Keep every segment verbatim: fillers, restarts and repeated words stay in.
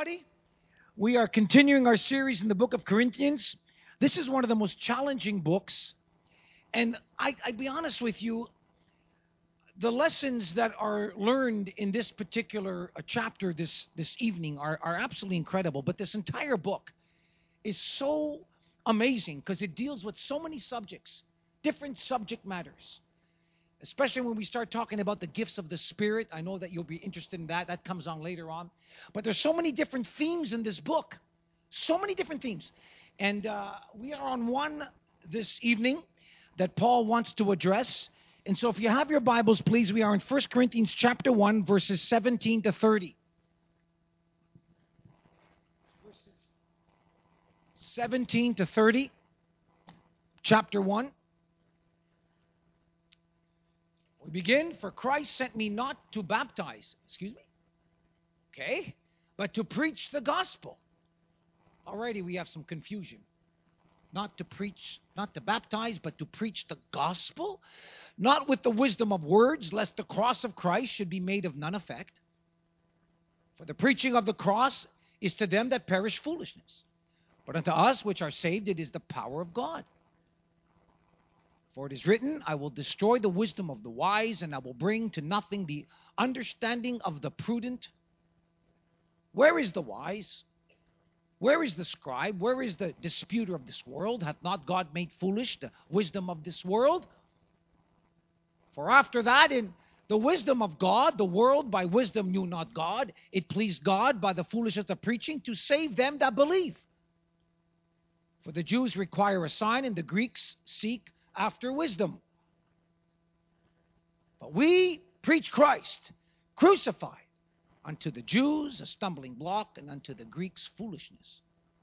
everybody. We are continuing our series in the book of Corinthians. This is one of the most challenging books. And I, I'd be honest with you, the lessons that are learned in this particular uh, chapter this, this evening are, are absolutely incredible. But this entire book is so amazing because it deals with so many subjects, different subject matters. Especially when we start talking about the gifts of the Spirit. I know that you'll be interested in that. That comes on later on. But there's so many different themes in this book. So many different themes. And uh, we are on one this evening that Paul wants to address. And so if you have your Bibles, please, we are in First Corinthians chapter one, verses seventeen to thirty. Verses seventeen to thirty, chapter one. We begin, for Christ sent me not to baptize, excuse me, okay, but to preach the gospel. Already we have some confusion. Not to preach, not to baptize, but to preach the gospel, not with the wisdom of words, lest the cross of Christ should be made of none effect. For the preaching of the cross is to them that perish foolishness, but unto us which are saved it is the power of God. For it is written, I will destroy the wisdom of the wise, and I will bring to nothing the understanding of the prudent. Where is the wise? Where is the scribe? Where is the disputer of this world? Hath not God made foolish the wisdom of this world? For after that, in the wisdom of God, the world by wisdom knew not God. It pleased God by the foolishness of preaching to save them that believe. For the Jews require a sign, and the Greeks seek after wisdom. But we preach Christ crucified, unto the Jews a stumbling block, and unto the Greeks foolishness.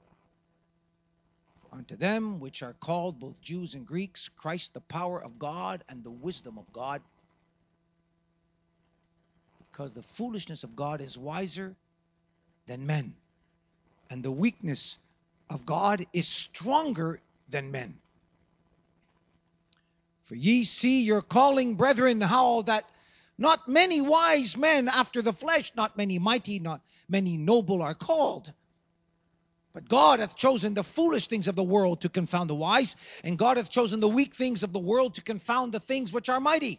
For unto them which are called both Jews and Greeks, Christ the power of God and the wisdom of God. Because the foolishness of God is wiser than men, and the weakness of God is stronger than men. For ye see your calling, brethren, how that not many wise men after the flesh, not many mighty, not many noble are called. But God hath chosen the foolish things of the world to confound the wise, and God hath chosen the weak things of the world to confound the things which are mighty.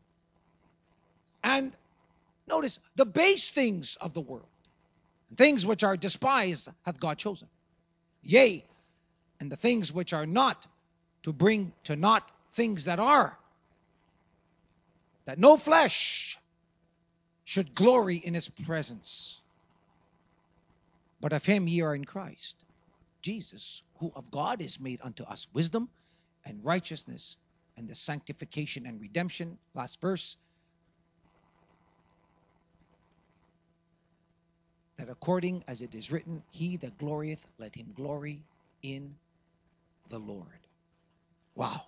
And notice, the base things of the world, things which are despised, hath God chosen. Yea, and the things which are not, to bring to naught things that are, that no flesh should glory in his presence. But of him ye are in Christ Jesus, who of God is made unto us wisdom and righteousness and the sanctification and redemption. Last verse. That according as it is written, he that glorieth, let him glory in the Lord. Wow.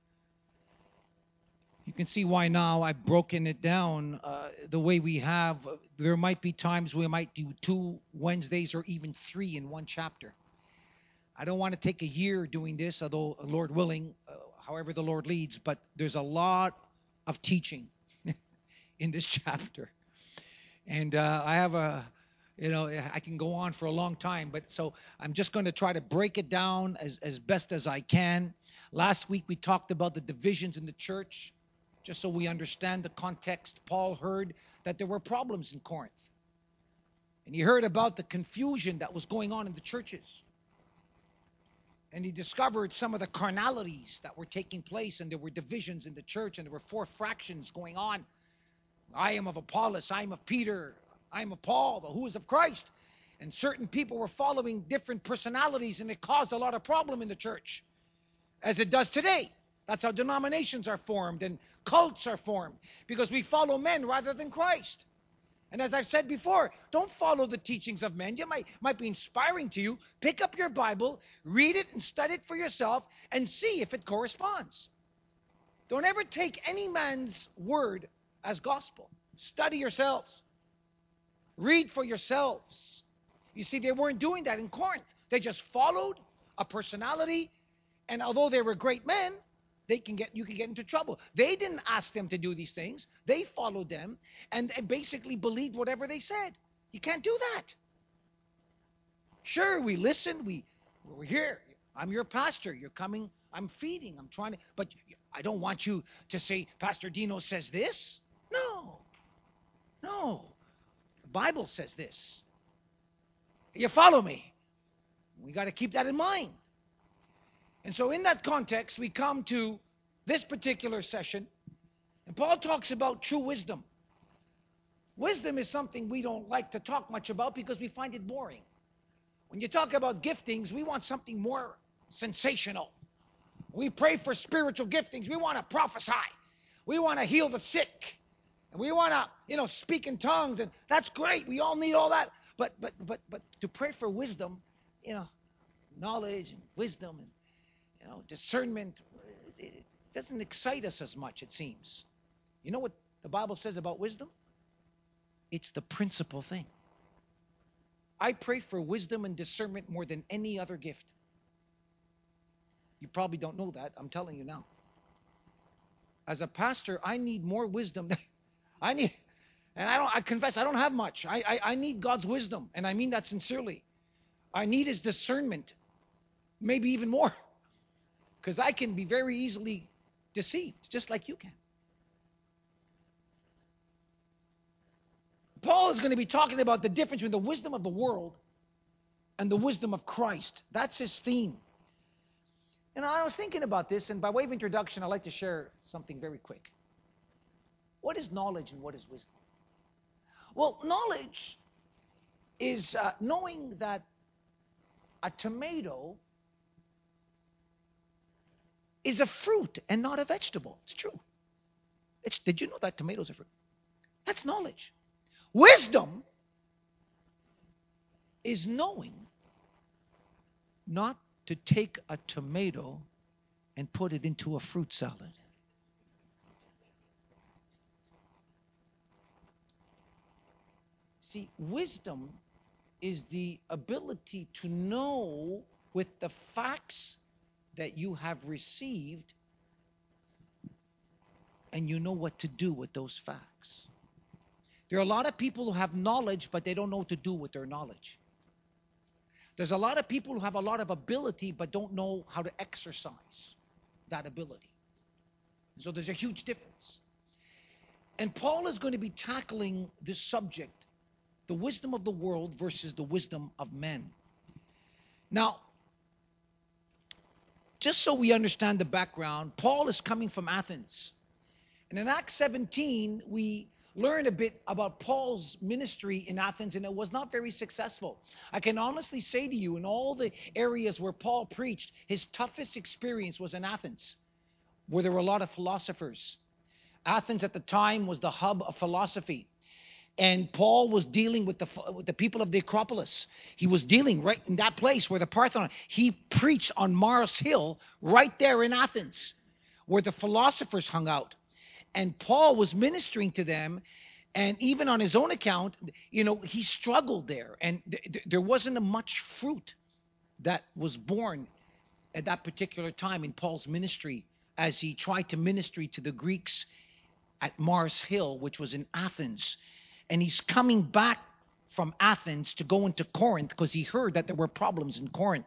You can see why now I've broken it down uh, the way we have. There might be times we might do two Wednesdays or even three in one chapter. I don't want to take a year doing this, although Lord willing, uh, however the Lord leads, but there's a lot of teaching in this chapter. And uh, I have a, you know, I can go on for a long time, but so I'm just going to try to break it down as, as best as I can. Last week we talked about the divisions in the church. Just so we understand the context, Paul heard that there were problems in Corinth. And he heard about the confusion that was going on in the churches. And he discovered some of the carnalities that were taking place, and there were divisions in the church, and there were four fractions going on. I am of Apollos, I am of Peter, I am of Paul, but who is of Christ? And certain people were following different personalities, and it caused a lot of problem in the church, as it does today. That's how denominations are formed and cults are formed, because we follow men rather than Christ. And as I've said before, don't follow the teachings of men. You might, might be inspiring to you. Pick up your Bible, read it and study it for yourself, and see if it corresponds. Don't ever take any man's word as gospel. Study yourselves. Read for yourselves. You see, they weren't doing that in Corinth. They just followed a personality, and although they were great men, They can get you can get into trouble. They didn't ask them to do these things. They followed them and, and basically believed whatever they said. You can't do that. Sure, we listen. We, we're here. I'm your pastor. You're coming. I'm feeding. I'm trying to. But I don't want you to say, Pastor Dino says this. No. No. The Bible says this. You follow me? We got to keep that in mind. And so in that context, we come to this particular session, and Paul talks about true wisdom. Wisdom is something we don't like to talk much about because we find it boring. When you talk about giftings, we want something more sensational. We pray for spiritual giftings. We want to prophesy. We want to heal the sick. And we want to, you know, speak in tongues. And that's great. We all need all that. But but but but to pray for wisdom, you know, knowledge and wisdom and, you know, discernment, it doesn't excite us as much, it seems. You know what the Bible says about wisdom? It's the principal thing. I pray for wisdom and discernment more than any other gift. You probably don't know that. I'm telling you now. As a pastor, I need more wisdom. I need, and I don't. I confess, I don't have much. I, I I need God's wisdom, and I mean that sincerely. I need His discernment, maybe even more, because I can be very easily deceived, just like you can. Paul is going to be talking about the difference between the wisdom of the world and the wisdom of Christ. That's his theme. And I was thinking about this, and by way of introduction, I'd like to share something very quick. What is knowledge and what is wisdom? Well, knowledge is uh, knowing that a tomato is a fruit and not a vegetable. It's true. It's, did you know that tomatoes are fruit? That's knowledge. Wisdom is knowing not to take a tomato and put it into a fruit salad. See, wisdom is the ability to know with the facts that you have received, and you know what to do with those facts. There are a lot of people who have knowledge, but they don't know what to do with their knowledge. There's a lot of people who have a lot of ability, but don't know how to exercise that ability. So there's a huge difference. And Paul is going to be tackling this subject, the wisdom of the world versus the wisdom of men. Now, just so we understand the background, Paul is coming from Athens. And in Acts seventeen, we learn a bit about Paul's ministry in Athens, and it was not very successful. I can honestly say to you, in all the areas where Paul preached, his toughest experience was in Athens, where there were a lot of philosophers. Athens at the time was the hub of philosophy. And Paul was dealing with the with the people of the Acropolis. He was dealing right in that place where the Parthenon. He preached on Mars Hill, right there in Athens, where the philosophers hung out. And Paul was ministering to them, and even on his own account, you know, he struggled there, and th- th- there wasn't a much fruit that was born at that particular time in Paul's ministry as he tried to minister to the Greeks at Mars Hill, which was in Athens. And he's coming back from Athens to go into Corinth because he heard that there were problems in Corinth.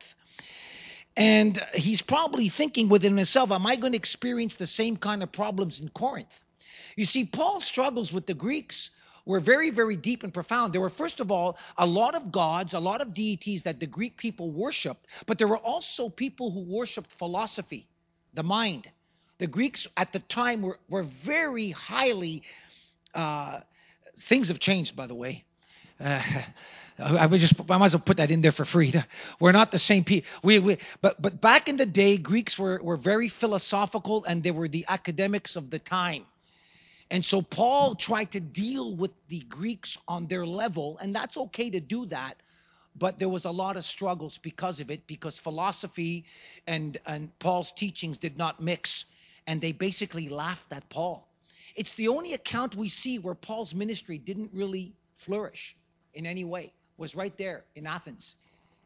And he's probably thinking within himself, am I going to experience the same kind of problems in Corinth? You see, Paul's struggles with the Greeks were very, very deep and profound. There were, first of all, a lot of gods, a lot of deities that the Greek people worshipped, but there were also people who worshipped philosophy, the mind. The Greeks at the time were, were very highly, uh, things have changed, by the way. Uh, I would just, I might as well put that in there for free. We're not the same people. We, we, but, but back in the day, Greeks were, were very philosophical, and they were the academics of the time. And so Paul tried to deal with the Greeks on their level, and that's okay to do that. But there was a lot of struggles because of it, because philosophy and, and Paul's teachings did not mix, and they basically laughed at Paul. It's the only account we see where Paul's ministry didn't really flourish in any way. Was right there in Athens.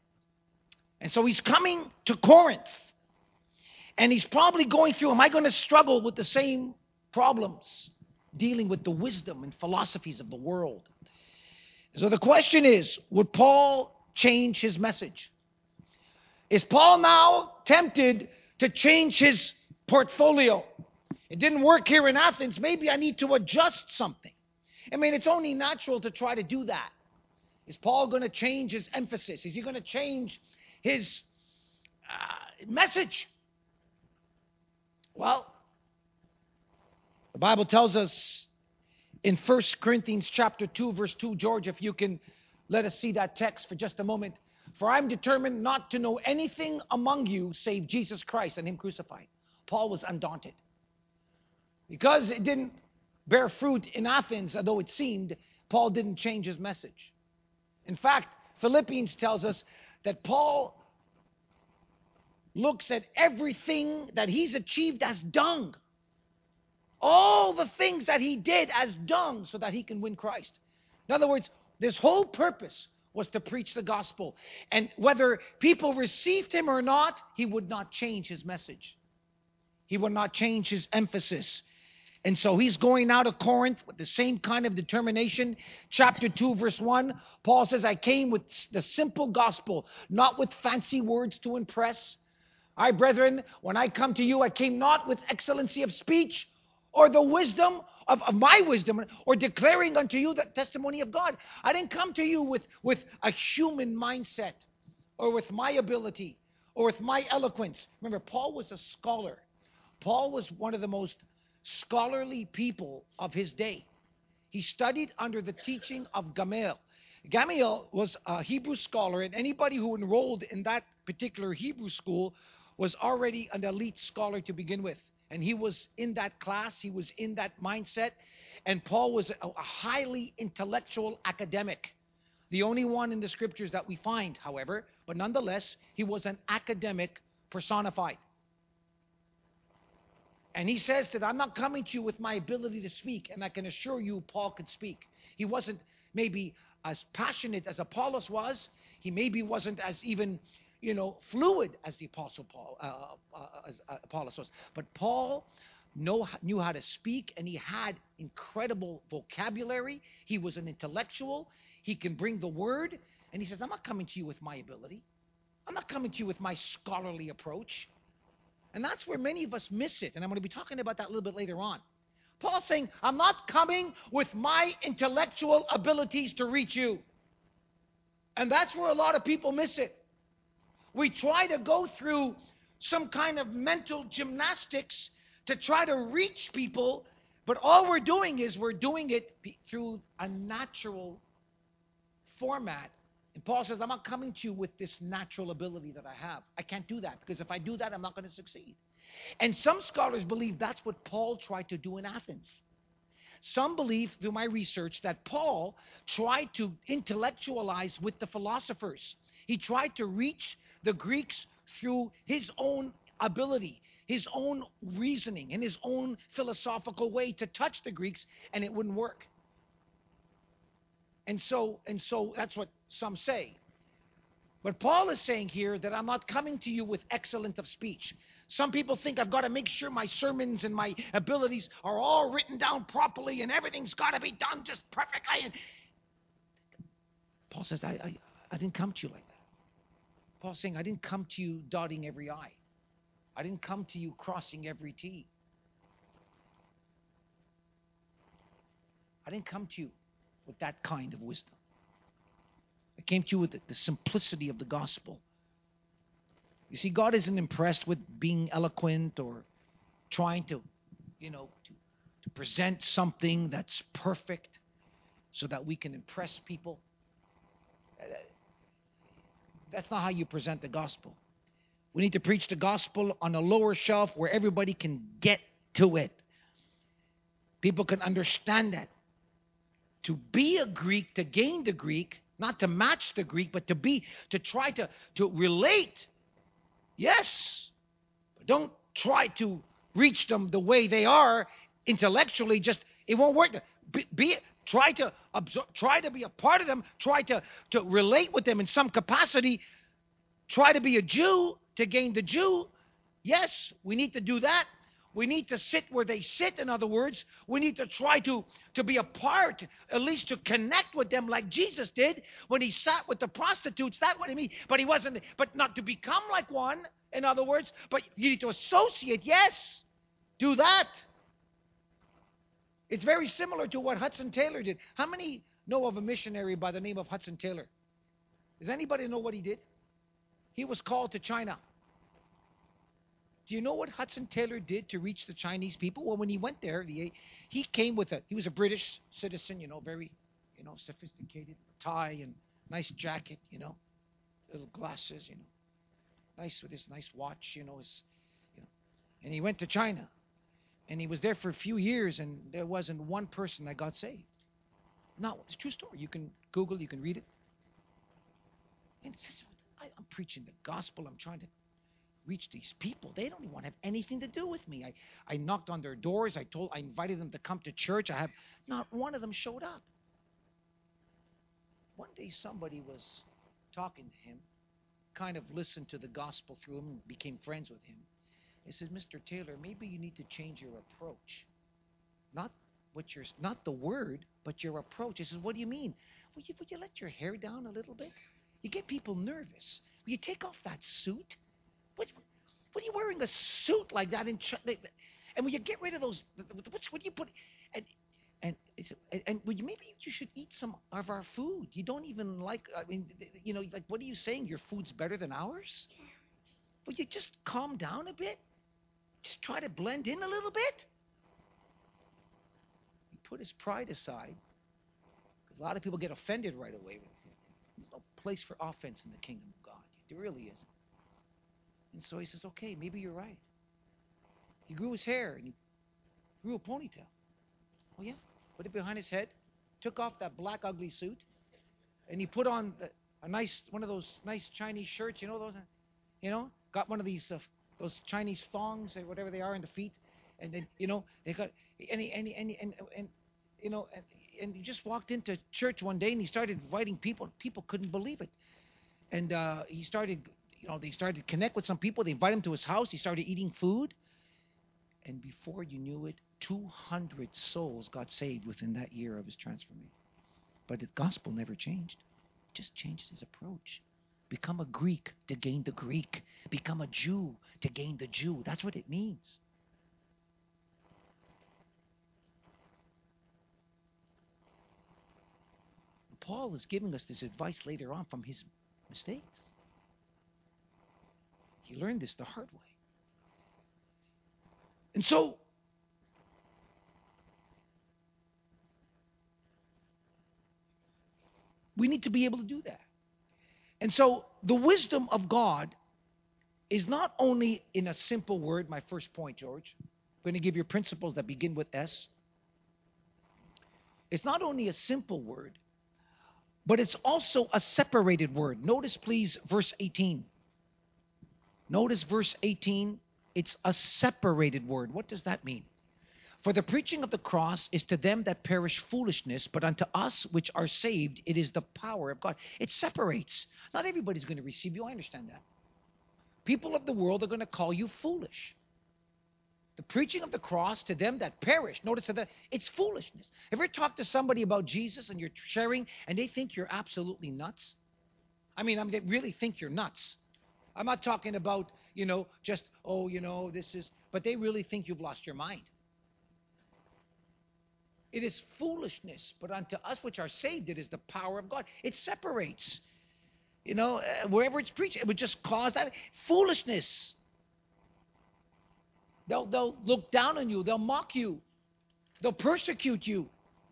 And so he's coming to Corinth. And he's probably going through, am I going to struggle with the same problems dealing with the wisdom and philosophies of the world? So the question is, would Paul change his message? Is Paul now tempted to change his portfolio? It didn't work here in Athens. Maybe I need to adjust something. I mean, it's only natural to try to do that. Is Paul going to change his emphasis? Is he going to change his uh, message? Well, the Bible tells us in First Corinthians chapter two, verse two, George, if you can let us see that text for just a moment. For I'm determined not to know anything among you save Jesus Christ and him crucified. Paul was undaunted. Because it didn't bear fruit in Athens, although it seemed, Paul didn't change his message. In fact, Philippians tells us that Paul looks at everything that he's achieved as dung. All the things that he did as dung so that he can win Christ. In other words, this whole purpose was to preach the gospel. And whether people received him or not, he would not change his message. He would not change his emphasis. And so he's going out of Corinth with the same kind of determination. Chapter two, verse one, Paul says, I came with the simple gospel, not with fancy words to impress. I, brethren, when I come to you, I came not with excellency of speech or the wisdom of, of my wisdom or declaring unto you the testimony of God. I didn't come to you with, with a human mindset or with my ability or with my eloquence. Remember, Paul was a scholar. Paul was one of the most scholarly people of his day. He studied under the teaching of Gamaliel. Gamaliel was a Hebrew scholar, and anybody who enrolled in that particular Hebrew school was already an elite scholar to begin with. And he was in that class, he was in that mindset, and Paul was a, a highly intellectual academic. The only one in the scriptures that we find, however, but nonetheless, he was an academic personified. And he says that I'm not coming to you with my ability to speak. And I can assure you, Paul could speak. He wasn't maybe as passionate as Apollos was. He maybe wasn't as even, you know, fluid as the Apostle Paul, uh, uh, as uh, Apollos was. But Paul know, knew how to speak, and he had incredible vocabulary. He was an intellectual. He can bring the word. And he says, I'm not coming to you with my ability. I'm not coming to you with my scholarly approach. And that's where many of us miss it. And I'm going to be talking about that a little bit later on. Paul's saying, I'm not coming with my intellectual abilities to reach you. And that's where a lot of people miss it. We try to go through some kind of mental gymnastics to try to reach people, but all we're doing is we're doing it through a natural format. And Paul says, I'm not coming to you with this natural ability that I have. I can't do that, because if I do that, I'm not going to succeed. And some scholars believe that's what Paul tried to do in Athens. Some believe, through my research, that Paul tried to intellectualize with the philosophers. He tried to reach the Greeks through his own ability, his own reasoning, and his own philosophical way to touch the Greeks, and it wouldn't work. And so, and so that's what some say. But Paul is saying here that I'm not coming to you with excellence of speech. Some people think I've got to make sure my sermons and my abilities are all written down properly and everything's got to be done just perfectly. And Paul says, I, I, I didn't come to you like that. Paul's saying, I didn't come to you dotting every I. I didn't come to you crossing every T. I didn't come to you with that kind of wisdom. I came to you with the, the simplicity of the gospel. You see, God isn't impressed with being eloquent or trying to, you know, to, to present something that's perfect so that we can impress people. That's not how you present the gospel. We need to preach the gospel on a lower shelf where everybody can get to it. People can understand that. To be a Greek, to gain the Greek, not to match the Greek, but to be, to try to, to relate. Yes. But don't try to reach them the way they are intellectually. Just, it won't work. Be, be try to absorb, try to be a part of them. Try to, to relate with them in some capacity. Try to be a Jew to gain the Jew. Yes, we need to do that. We need to sit where they sit. In other words, we need to try to, to be a part, at least to connect with them like Jesus did when he sat with the prostitutes. That's what I mean. But he wasn't, but not to become like one, in other words, but you need to associate. Yes, do that. It's very similar to what Hudson Taylor did. How many know of a missionary by the name of Hudson Taylor? Does anybody know what he did? He was called to China. Do you know what Hudson Taylor did to reach the Chinese people? Well, when he went there, the, he came with a, he was a British citizen, you know, very, you know, sophisticated, tie and nice jacket, you know, little glasses, you know, nice with his nice watch, you know, his, you know, and he went to China, and he was there for a few years, and there wasn't one person that got saved. No, it's a true story. You can Google, you can read it. And it's, I, I'm preaching the gospel. I'm trying to reach these people. They don't even want to have anything to do with me. I, I knocked on their doors. I told, I invited them to come to church. I have not one of them showed up. One day somebody was talking to him, kind of listened to the gospel through him, and became friends with him. He says, Mister Taylor, maybe you need to change your approach. Not what you're, not the word, but your approach. He says, what do you mean? Would you, would you let your hair down a little bit? You get people nervous. Will you take off that suit? What, what are you wearing a suit like that in Ch- and when you get rid of those, what's what do you put? And and it's, and would you, maybe you should eat some of our food. You don't even like. I mean, you know, like what are you saying? Your food's better than ours? Will you just calm down a bit? Just try to blend in a little bit. He put his pride aside because a lot of people get offended right away. There's no place for offense in the kingdom of God. There really isn't. And so he says, okay, maybe you're right. He grew his hair and he grew a ponytail. Oh, yeah. Put it behind his head, took off that black ugly suit, and he put on the, a nice, one of those nice Chinese shirts, you know, those, you know, got one of these, uh, those Chinese thongs or whatever they are in the feet. And then, you know, they got, and he, and he, and, he, and, and, you know, and, and he just walked into church one day and he started inviting people. People couldn't believe it. And uh, he started, you know, they started to connect with some people. They invited him to his house. He started eating food. And before you knew it, two hundred souls got saved within that year of his transformation. But the gospel never changed. It just changed his approach. Become a Greek to gain the Greek. Become a Jew to gain the Jew. That's what it means. Paul is giving us this advice later on from his mistakes. He learned this the hard way. And so, we need to be able to do that. And so, the wisdom of God is not only in a simple word, my first point, George. I'm going to give you principles that begin with S. It's not only a simple word, but it's also a separated word. Notice, please, verse eighteen. Notice verse eighteen. It's a separated word. What does that mean? For the preaching of the cross is to them that perish foolishness, but unto us which are saved, it is the power of God. It separates. Not everybody's going to receive you. I understand that. People of the world are going to call you foolish. The preaching of the cross to them that perish, notice that it's foolishness. Ever talk to somebody about Jesus and you're sharing and they think you're absolutely nuts? I mean, I mean, they really think you're nuts. I'm not talking about, you know, just, oh, you know, this is, but they really think you've lost your mind. It is foolishness, but unto us which are saved, it is the power of God. It separates. You know, uh, wherever it's preached, it would just cause that foolishness. They'll, they'll look down on you. They'll mock you. They'll persecute you.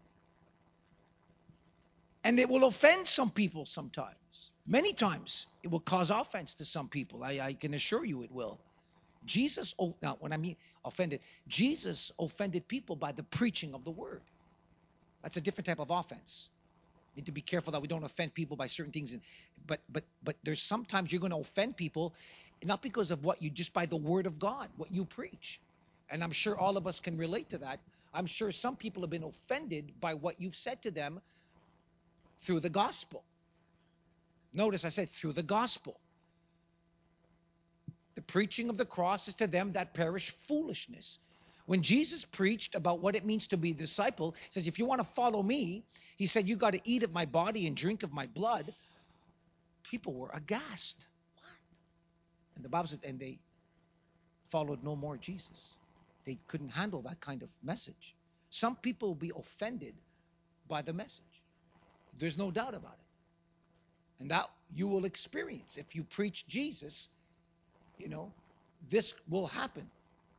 And it will offend some people sometimes. Many times, it will cause offense to some people. I, I can assure you it will. Jesus, oh, now when I mean offended, Jesus offended people by the preaching of the word. That's a different type of offense. We need to be careful that we don't offend people by certain things. And, but but but there's sometimes you're going to offend people, not because of what you, just by the word of God, what you preach. And I'm sure all of us can relate to that. I'm sure some people have been offended by what you've said to them through the gospel. Notice I said through the gospel. The preaching of the cross is to them that perish foolishness. When Jesus preached about what it means to be a disciple, he says, if you want to follow me, he said, you got to eat of my body and drink of my blood. People were aghast. What? And the Bible says, and they followed no more Jesus. They couldn't handle that kind of message. Some people will be offended by the message. There's no doubt about it. And that you will experience. If you preach Jesus, you know, this will happen.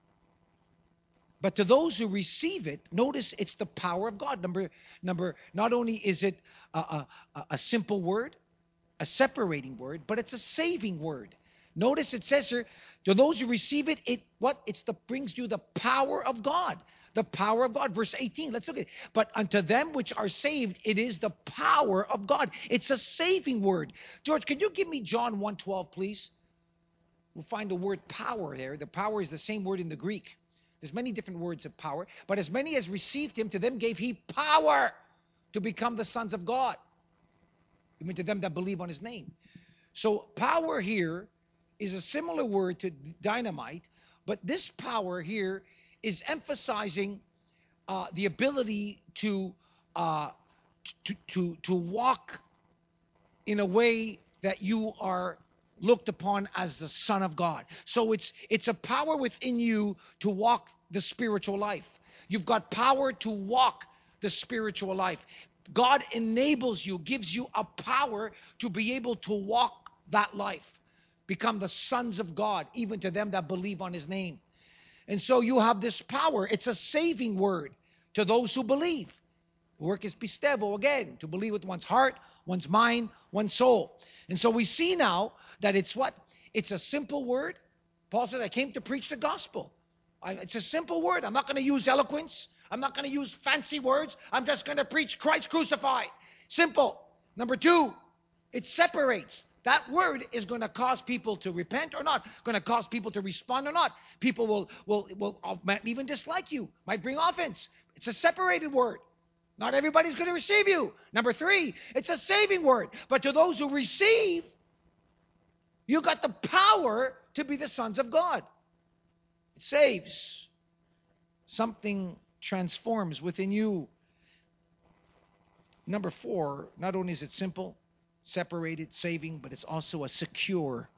But to those who receive it, notice it's the power of God. Number, number. Not only is it a, a, a simple word, a separating word, but it's a saving word. Notice it says here, to those who receive it, it what? It's the brings you the power of God. The power of God. Verse eighteen. Let's look at it. But unto them which are saved, it is the power of God. It's a saving word. George, can you give me John one twelve, please? We'll find the word power there. The power is the same word in the Greek. There's many different words of power. But as many as received him, to them gave he power to become the sons of God. I mean, to them that believe on his name. So power here is a similar word to dynamite. But this power here is emphasizing uh, the ability to, uh, to, to, to walk in a way that you are looked upon as the Son of God. So it's it's a power within you to walk the spiritual life. You've got power to walk the spiritual life. God enables you, gives you a power to be able to walk that life. Become the sons of God, even to them that believe on his name. And so you have this power. It's a saving word to those who believe. The work is pistevo, again, to believe with one's heart, one's mind, one's soul. And so we see now that it's what? It's a simple word. Paul says, I came to preach the gospel. I, it's a simple word. I'm not going to use eloquence. I'm not going to use fancy words. I'm just going to preach Christ crucified. Simple. Number two, it separates. That word is going to cause people to repent or not. Going to cause people to respond or not. People will, will, will might even dislike you. Might bring offense. It's a separated word. Not everybody's going to receive you. Number three, it's a saving word. But to those who receive, you got the power to be the sons of God. It saves. Something transforms within you. Number four, not only is it simple, separated, saving, but it's also a secure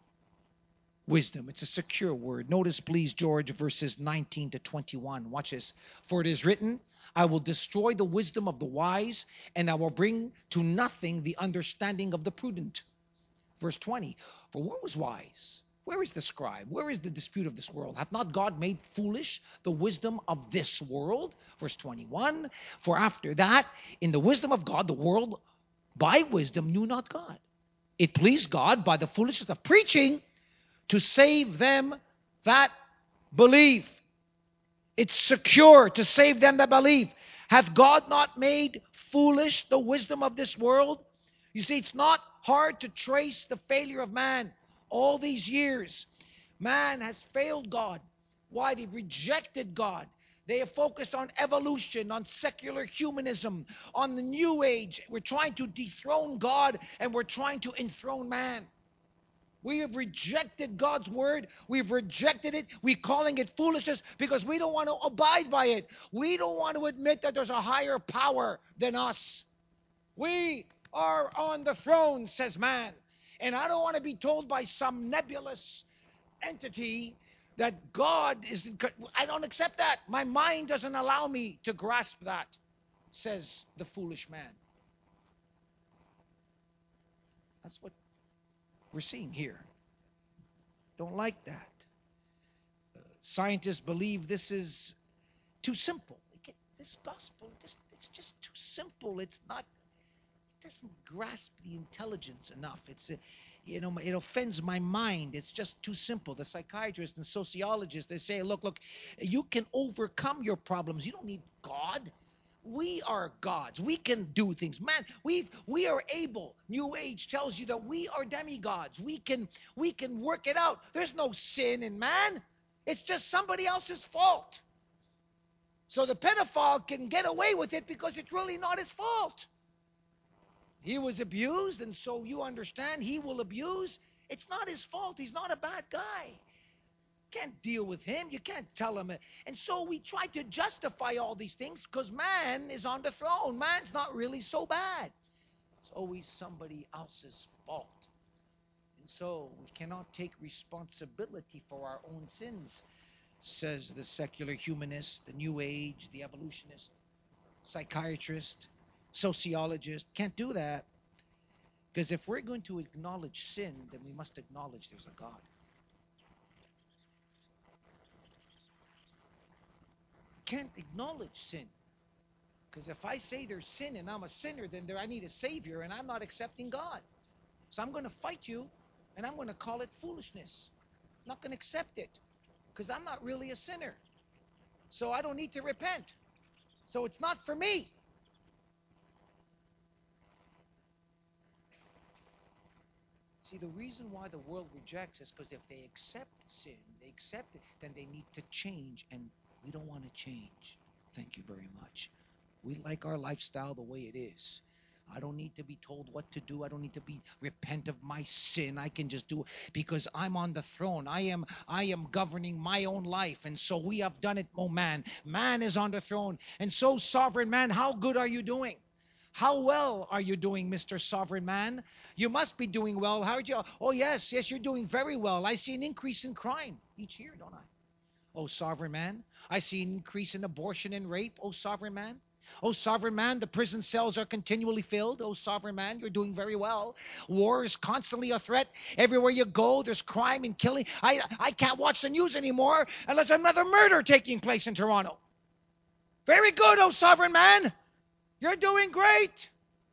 wisdom. It's a secure word. Notice, please, George, verses nineteen to twenty-one. Watch this. For it is written, I will destroy the wisdom of the wise, and I will bring to nothing the understanding of the prudent. Verse twenty, for where was wise? Where is the scribe? Where is the dispute of this world? Hath not God made foolish the wisdom of this world? Verse twenty-one, for after that, in the wisdom of God, the world by wisdom knew not God. It pleased God by the foolishness of preaching to save them that believe. It's secure to save them that believe. Hath God not made foolish the wisdom of this world? You see, it's not hard to trace the failure of man. All these years, man has failed God. Why? They've rejected God. They have focused on evolution, on secular humanism, on the new age. We're trying to dethrone God, and we're trying to enthrone man. We have rejected God's word. We've rejected it. We're calling it foolishness because we don't want to abide by it. We don't want to admit that there's a higher power than us. We are on the throne, says man. And I don't want to be told by some nebulous entity that God is... I don't accept that. My mind doesn't allow me to grasp that, says the foolish man. That's what we're seeing here. Don't like that. Uh, scientists believe this is too simple. This gospel, this, it's just too simple. It's not... doesn't grasp the intelligence enough. It's, a, you know, it offends my mind. It's just too simple. The psychiatrists and sociologists, they say, look, look, you can overcome your problems. You don't need God. We are gods. We can do things. Man, we we are able. New Age tells you that we are demigods. We can we can work it out. There's no sin in man. It's just somebody else's fault. So the pedophile can get away with it because it's really not his fault. He was abused, and so you understand he will abuse. It's not his fault. He's not a bad guy. Can't deal with him. You can't tell him. And so we try to justify all these things because man is on the throne. Man's not really so bad. It's always somebody else's fault. And so we cannot take responsibility for our own sins, says the secular humanist, the New Age, the evolutionist, psychiatrist, sociologist. Can't do that. Because if we're going to acknowledge sin, then we must acknowledge there's a God. Can't acknowledge sin. Because if I say there's sin and I'm a sinner, then there I need a Savior, and I'm not accepting God. So I'm going to fight you, and I'm going to call it foolishness. I'm not going to accept it, because I'm not really a sinner. So I don't need to repent. So it's not for me. See, the reason why the world rejects is because if they accept sin, they accept it, then they need to change, and we don't want to change. Thank you very much. We like our lifestyle the way it is. I don't need to be told what to do. I don't need to be repent of my sin. I can just do it because I'm on the throne. I am I am governing my own life. And so we have done it, oh man. Man is on the throne. And so, sovereign man, how good are you doing? How well are you doing, Mister Sovereign Man? You must be doing well. How are you? Oh, yes, yes, you're doing very well. I see an increase in crime each year, don't I? Oh, sovereign man. I see an increase in abortion and rape. Oh, sovereign man. Oh, sovereign man, the prison cells are continually filled. Oh, sovereign man, you're doing very well. War is constantly a threat. Everywhere you go, there's crime and killing. I, I can't watch the news anymore unless another murder taking place in Toronto. Very good, oh, sovereign man. You're doing great.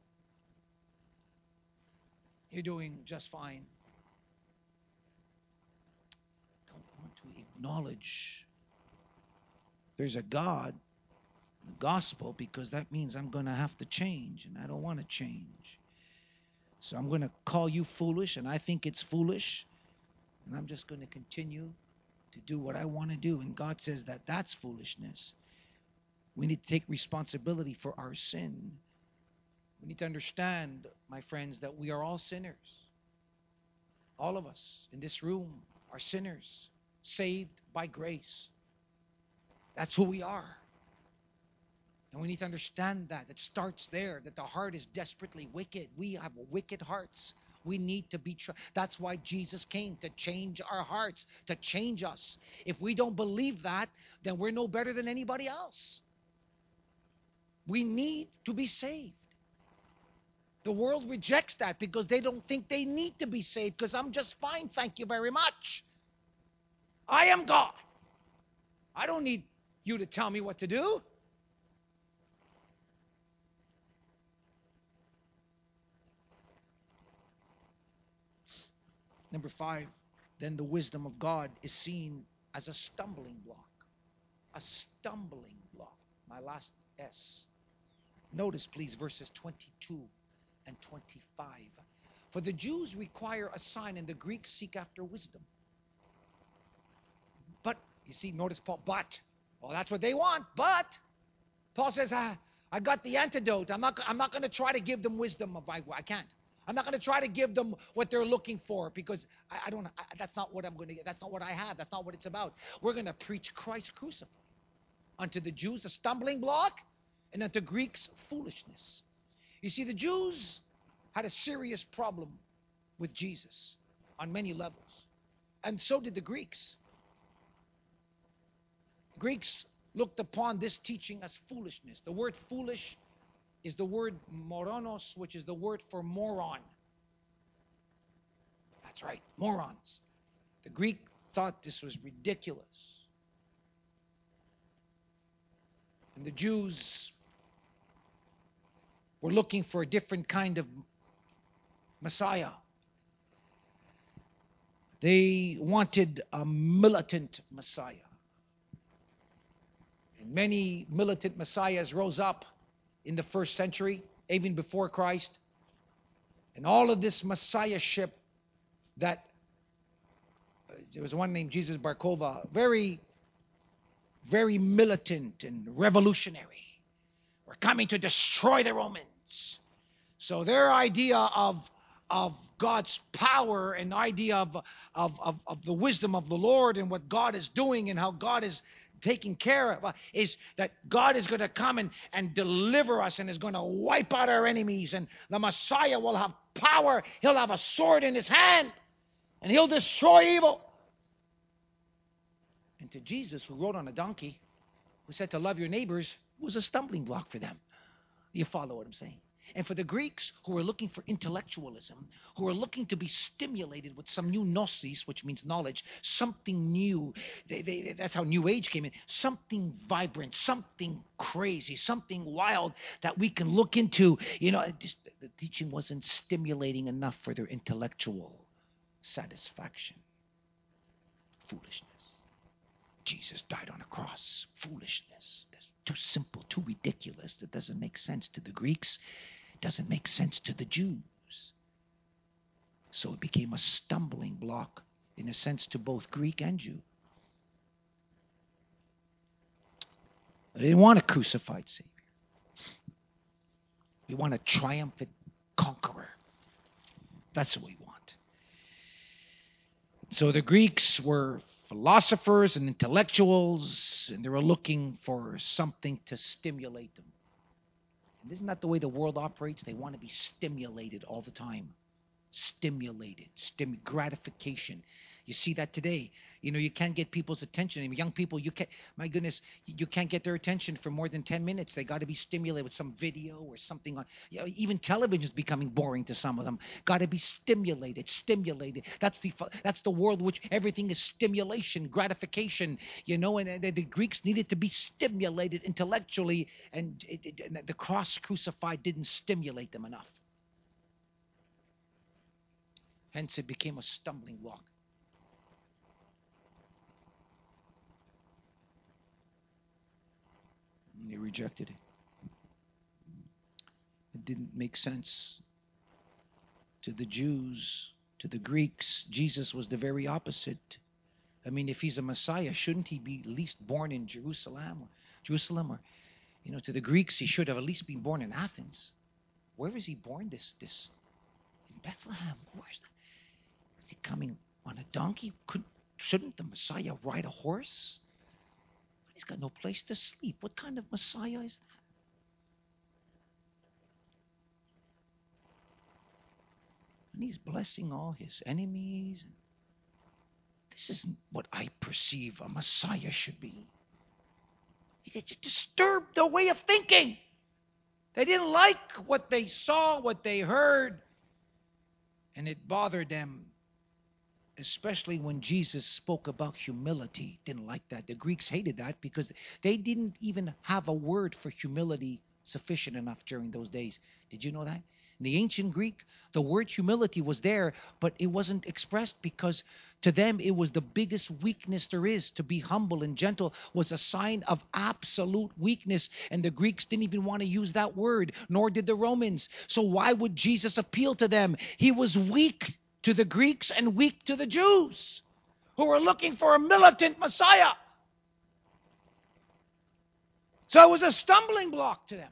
You're doing just fine. Don't want to acknowledge there's a God, the gospel, because that means I'm going to have to change, and I don't want to change. So I'm going to call you foolish, and I think it's foolish, and I'm just going to continue to do what I want to do. And God says that that's foolishness. We need to take responsibility for our sin. We need to understand, my friends, that we are all sinners. All of us in this room are sinners, saved by grace. That's who we are. And we need to understand that. It starts there, that the heart is desperately wicked. We have wicked hearts. We need to be... Tr- That's why Jesus came, to change our hearts, to change us. If we don't believe that, then we're no better than anybody else. We need to be saved. The world rejects that because they don't think they need to be saved, because I'm just fine, thank you very much. I am God. I don't need you to tell me what to do. Number five, then the wisdom of God is seen as a stumbling block. A stumbling block. My last S. Notice, please, verses twenty-two and twenty-five. For the Jews require a sign, and the Greeks seek after wisdom. But, you see, notice Paul, but. Well, that's what they want, but. Paul says, ah, I got the antidote. I'm not, I'm not going to try to give them wisdom. Of I, I can't. I'm not going to try to give them what they're looking for, because I, I don't. I, that's not what I'm going to get. That's not what I have. That's not what it's about. We're going to preach Christ crucified. Unto the Jews, a stumbling block, and unto Greeks, foolishness. You see, the Jews had a serious problem with Jesus on many levels, and so did the Greeks. Greeks looked upon this teaching as foolishness. The word foolish is the word moronos, which is the word for moron. That's right, morons. The Greek thought this was ridiculous. And the Jews were looking for a different kind of Messiah. They wanted a militant Messiah. And many militant messiahs rose up in the first century, even before Christ. And all of this messiahship that, uh, there was one named Jesus Barkova, very, very militant and revolutionary. We're coming to destroy the Romans. So their idea of of God's power and idea of, of, of, of the wisdom of the Lord and what God is doing and how God is taking care of uh, is that God is going to come and, and deliver us and is going to wipe out our enemies, and the Messiah will have power. He'll have a sword in his hand and he'll destroy evil. And to Jesus, who rode on a donkey, who said to love your neighbors, was a stumbling block for them. You follow what I'm saying? And for the Greeks, who were looking for intellectualism, who were looking to be stimulated with some new gnosis, which means knowledge, something new. They, they, that's how New Age came in. Something vibrant, something crazy, something wild that we can look into. You know, just, the teaching wasn't stimulating enough for their intellectual satisfaction. Foolishness. Jesus died on a cross. Foolishness. That's too simple, too ridiculous. That doesn't make sense to the Greeks. It doesn't make sense to the Jews. So it became a stumbling block, in a sense, to both Greek and Jew. They didn't want a crucified Savior. We want a triumphant conqueror. That's what we want. So the Greeks were philosophers and intellectuals, and they were looking for something to stimulate them. And isn't that the way the world operates? They want to be stimulated all the time. Stimulated, stim- gratification. You see that today. You know, you can't get people's attention. I mean, young people, you can't, my goodness, you can't get their attention for more than ten minutes. They got to be stimulated with some video or something. On, you know, even television is becoming boring to some of them. Got to be stimulated, stimulated. That's the that's the world in which everything is stimulation, gratification. You know, and the, the Greeks needed to be stimulated intellectually, and, it, it, and the cross crucified didn't stimulate them enough. Hence, it became a stumbling block. And they rejected it. It didn't make sense to the Jews, to the Greeks. Jesus was the very opposite. I mean, if he's a Messiah, shouldn't he be at least born in Jerusalem or Jerusalem, or you know, to the Greeks, he should have at least been born in Athens. Where is he born? This this in Bethlehem. Where's that? Is he coming on a donkey? Could shouldn't the Messiah ride a horse? He's got no place to sleep. What kind of Messiah is that? And he's blessing all his enemies. This isn't what I perceive a Messiah should be. It disturbed their way of thinking. They didn't like what they saw, what they heard, and it bothered them, especially when Jesus spoke about humility. Didn't like that. The Greeks hated that because they didn't even have a word for humility sufficient enough during those days. Did you know that? In the ancient Greek, the word humility was there, but it wasn't expressed because to them it was the biggest weakness there is. To be humble and gentle was a sign of absolute weakness, and the Greeks didn't even want to use that word, nor did the Romans. So why would Jesus appeal to them? He was weak to the Greeks and weak to the Jews, who were looking for a militant Messiah. So it was a stumbling block to them.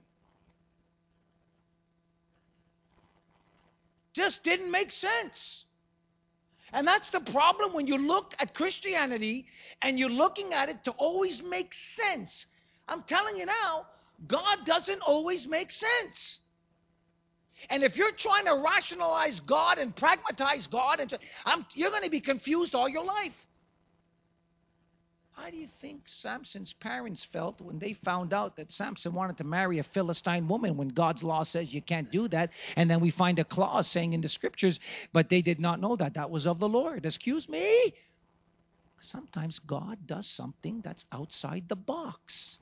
Just didn't make sense. And that's the problem when you look at Christianity and you're looking at it to always make sense. I'm telling you now, God doesn't always make sense. And if you're trying to rationalize God and pragmatize God, and I'm, you're going to be confused all your life. How do you think Samson's parents felt when they found out that Samson wanted to marry a Philistine woman, when God's law says you can't do that? And then we find a clause saying in the scriptures, but they did not know that that was of the Lord. Excuse me? Sometimes God does something that's outside the box.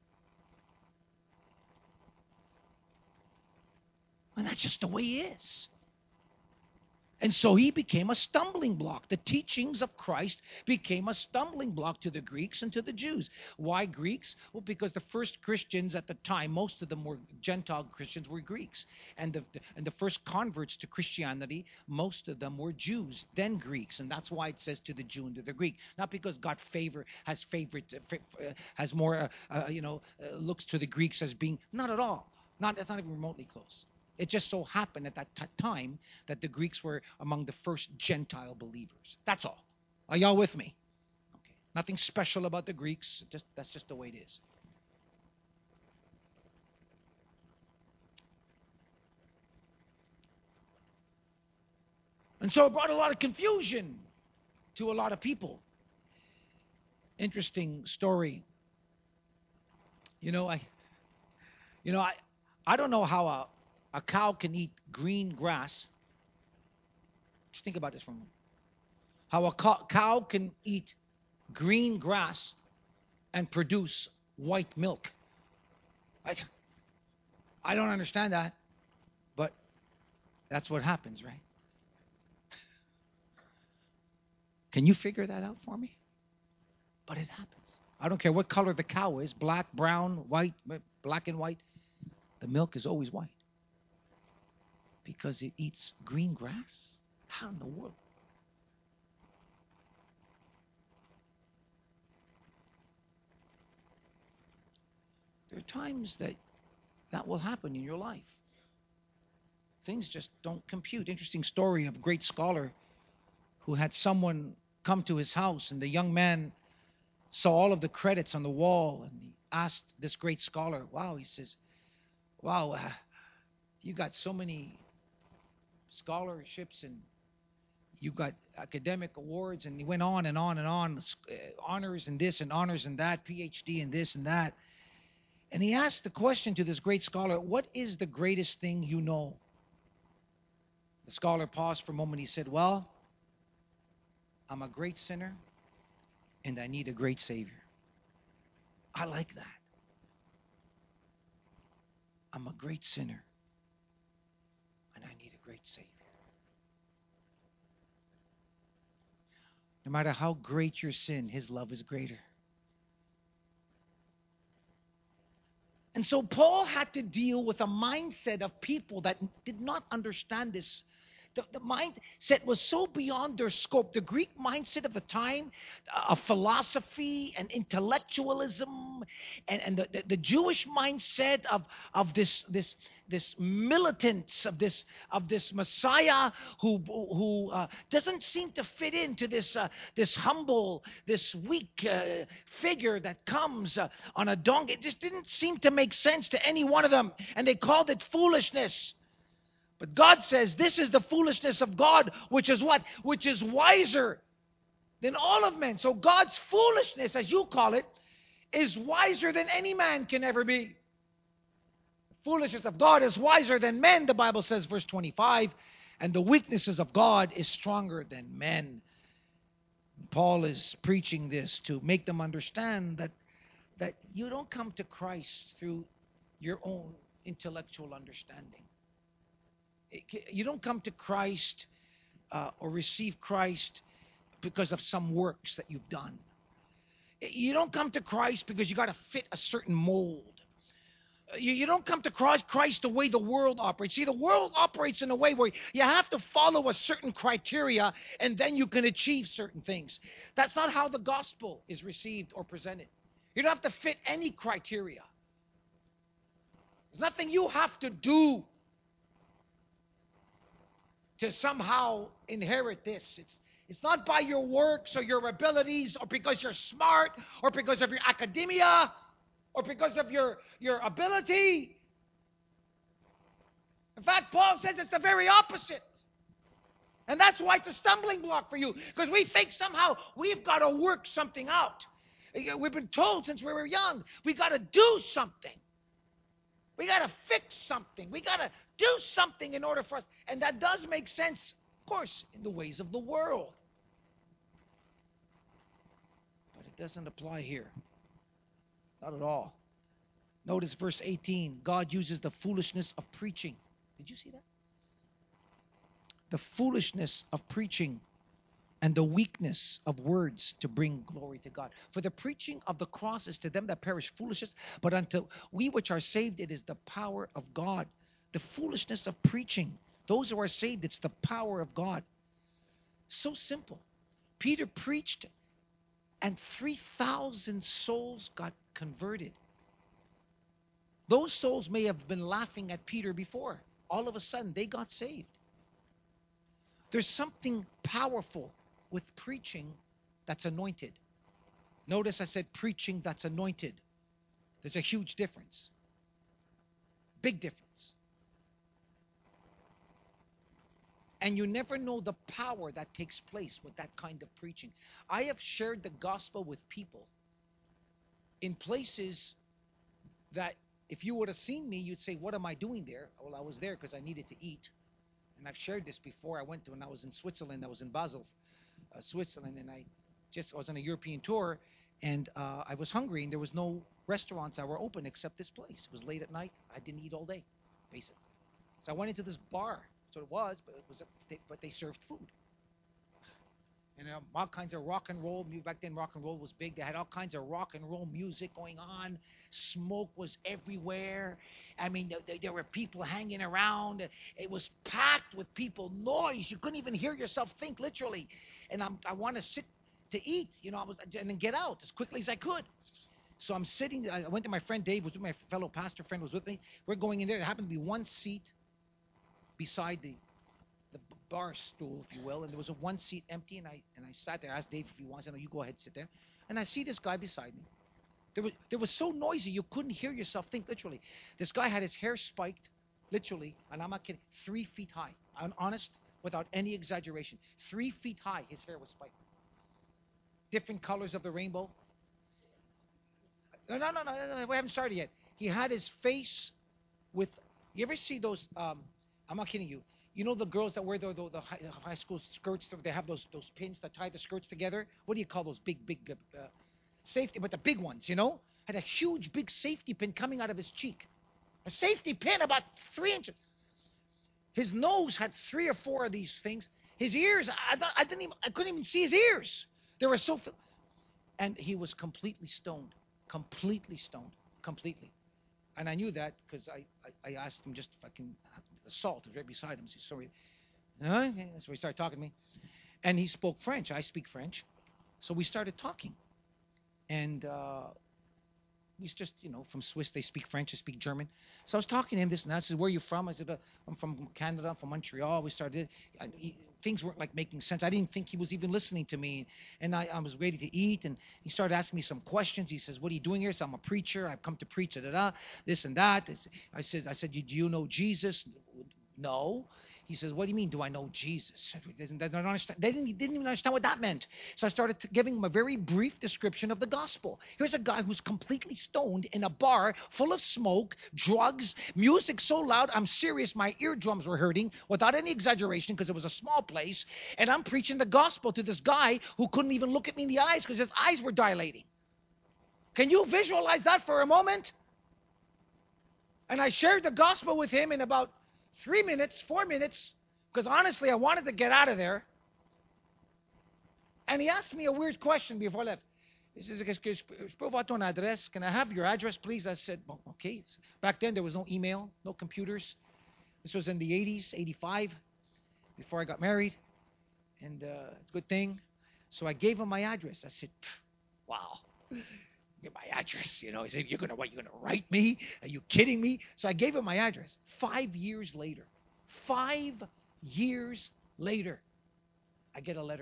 And that's just the way he is. And so he became a stumbling block. The teachings of Christ became a stumbling block to the Greeks and to the Jews. Why Greeks? Well, because the first Christians at the time, most of them were Gentile Christians, were Greeks. And the, and the first converts to Christianity, most of them were Jews, then Greeks. And that's why it says to the Jew and to the Greek. Not because God favor has favorite, uh, has more, uh, uh, you know, uh, looks to the Greeks as being, not at all. Not, that's not even remotely close. It just so happened at that t- time that the Greeks were among the first Gentile believers. That's all. Are y'all with me? Okay. Nothing special about the Greeks. Just that's just the way it is. And so it brought a lot of confusion to a lot of people. Interesting story. You know, I you know, I I don't know how a a cow can eat green grass. Just think about this for a moment. How a cow, cow can eat green grass and produce white milk. I, I don't understand that, but that's what happens, right? Can you figure that out for me? But it happens. I don't care what color the cow is, black, brown, white, black and white. The milk is always white because it eats green grass. How in the world? There are times that that will happen in your life. Things just don't compute. Interesting story of a great scholar who had someone come to his house, and the young man saw all of the credits on the wall, and he asked this great scholar, wow, he says, wow, uh, you got so many scholarships and you got academic awards, and he went on and on and on, uh, honors and this and honors and that, PhD and this and that. And he asked the question to this great scholar, what is the greatest thing you know? The scholar paused for a moment. He said, well, I'm a great sinner and I need a great Savior. I like that. I'm a great sinner and I need a great Savior. No matter how great your sin, His love is greater. And so Paul had to deal with a mindset of people that did not understand this. The, the mindset was so beyond their scope. The Greek mindset of the time, uh, of philosophy and intellectualism, and, and the, the, the Jewish mindset of, of this, this, this militants, of this, of this Messiah who, who uh, doesn't seem to fit into this, uh, this humble, this weak uh, figure that comes uh, on a donkey. It just didn't seem to make sense to any one of them. And they called it foolishness. But God says this is the foolishness of God, which is what? Which is wiser than all of men. So God's foolishness, as you call it, is wiser than any man can ever be. The foolishness of God is wiser than men, the Bible says, verse twenty-five. And the weaknesses of God is stronger than men. Paul is preaching this to make them understand that, that you don't come to Christ through your own intellectual understanding. You don't come to Christ uh, or receive Christ because of some works that you've done. You don't come to Christ because you got to fit a certain mold. You, you don't come to Christ, Christ the way the world operates. See, the world operates in a way where you have to follow a certain criteria and then you can achieve certain things. That's not how the gospel is received or presented. You don't have to fit any criteria. There's nothing you have to do to somehow inherit this. It's, it's not by your works or your abilities or because you're smart or because of your academia or because of your, your ability. In fact, Paul says it's the very opposite. And that's why it's a stumbling block for you, because we think somehow we've got to work something out. We've been told since we were young, we got to do something. We got to fix something. We got to do something in order for us. And that does make sense, of course, in the ways of the world. But it doesn't apply here. Not at all. Notice verse eighteen. God uses the foolishness of preaching. Did you see that? The foolishness of preaching and the weakness of words to bring glory to God. For the preaching of the cross is to them that perish foolishness, but unto we which are saved it is the power of God. The foolishness of preaching. Those who are saved, it's the power of God. So simple. Peter preached and three thousand souls got converted. Those souls may have been laughing at Peter before. All of a sudden, they got saved. There's something powerful with preaching that's anointed. Notice I said preaching that's anointed. There's a huge difference. Big difference. And you never know the power that takes place with that kind of preaching. I have shared the gospel with people in places that if you would have seen me, you'd say, what am I doing there? Well, I was there because I needed to eat. And I've shared this before. I went to when I was in Switzerland. I was in Basel, uh, Switzerland, and I just I was on a European tour, and uh, I was hungry, and there was no restaurants that were open except this place. It was late at night. I didn't eat all day, basically. So I went into this bar. So it was, but it was, a, but they served food. And uh, all kinds of rock and roll music. Back then, rock and roll was big. They had all kinds of rock and roll music going on. Smoke was everywhere. I mean, there, there were people hanging around. It was packed with people. Noise. You couldn't even hear yourself think, literally. And I'm, I want to sit to eat, you know, I was, and then get out as quickly as I could. So I'm sitting. I went to my friend Dave, was with my fellow pastor friend, was with me. We're going in there. There happened to be one seat beside the the bar stool, if you will, and there was a one seat empty, and I and I sat there. I asked Dave if he wants. I know you go ahead, sit there. And I see this guy beside me. There was there was so noisy you couldn't hear yourself think. Literally, this guy had his hair spiked, literally, and I'm not kidding, three feet high. I'm honest, without any exaggeration, three feet high. His hair was spiked. Different colors of the rainbow. No, no, no, no, no, no, we haven't started yet. He had his face with. You ever see those? Um, I'm not kidding you. You know the girls that wear the, the, the high, high school skirts? They have those those pins that tie the skirts together. What do you call those big, big uh, safety? But the big ones, you know, had a huge, big safety pin coming out of his cheek. A safety pin about three inches. His nose had three or four of these things. His ears, I, I didn't even, I couldn't even see his ears. They were so, and he was completely stoned, completely stoned, completely. And I knew that because I, I, I asked him just if I can have the salt. It was right beside him. He said, sorry. Huh? So he started talking to me. And he spoke French. I speak French. So we started talking. And uh, he's just, you know, from Swiss. They speak French. They speak German. So I was talking to him this and that. I said, where are you from? I said, uh, I'm from Canada. I'm from Montreal. We started. I, he, things weren't like making sense. I didn't think he was even listening to me. And I, I was ready to eat. And he started asking me some questions. He says, what are you doing here? So I'm a preacher. I've come to preach, da, da, da, this and that. I said, I said, do you know Jesus? No. He says, what do you mean, do I know Jesus? They didn't, understand. They didn't, didn't even understand what that meant. So I started giving him a very brief description of the gospel. Here's a guy who's completely stoned in a bar full of smoke, drugs, music so loud, I'm serious, my eardrums were hurting, without any exaggeration, because it was a small place. And I'm preaching the gospel to this guy who couldn't even look at me in the eyes because his eyes were dilating. Can you visualize that for a moment? And I shared the gospel with him in about three minutes, four minutes, because honestly, I wanted to get out of there. And he asked me a weird question before I left. He says, je peux avoir ton adresse? Can I have your address, please? I said, well, okay. Back then, there was no email, no computers. This was in the eighties, eighty-five, before I got married. And uh, it's a good thing. So I gave him my address. I said, wow. Get my address, you know. He said, you're gonna what? You're gonna write me? Are you kidding me? So I gave him my address. Five years later, five years later, I get a letter.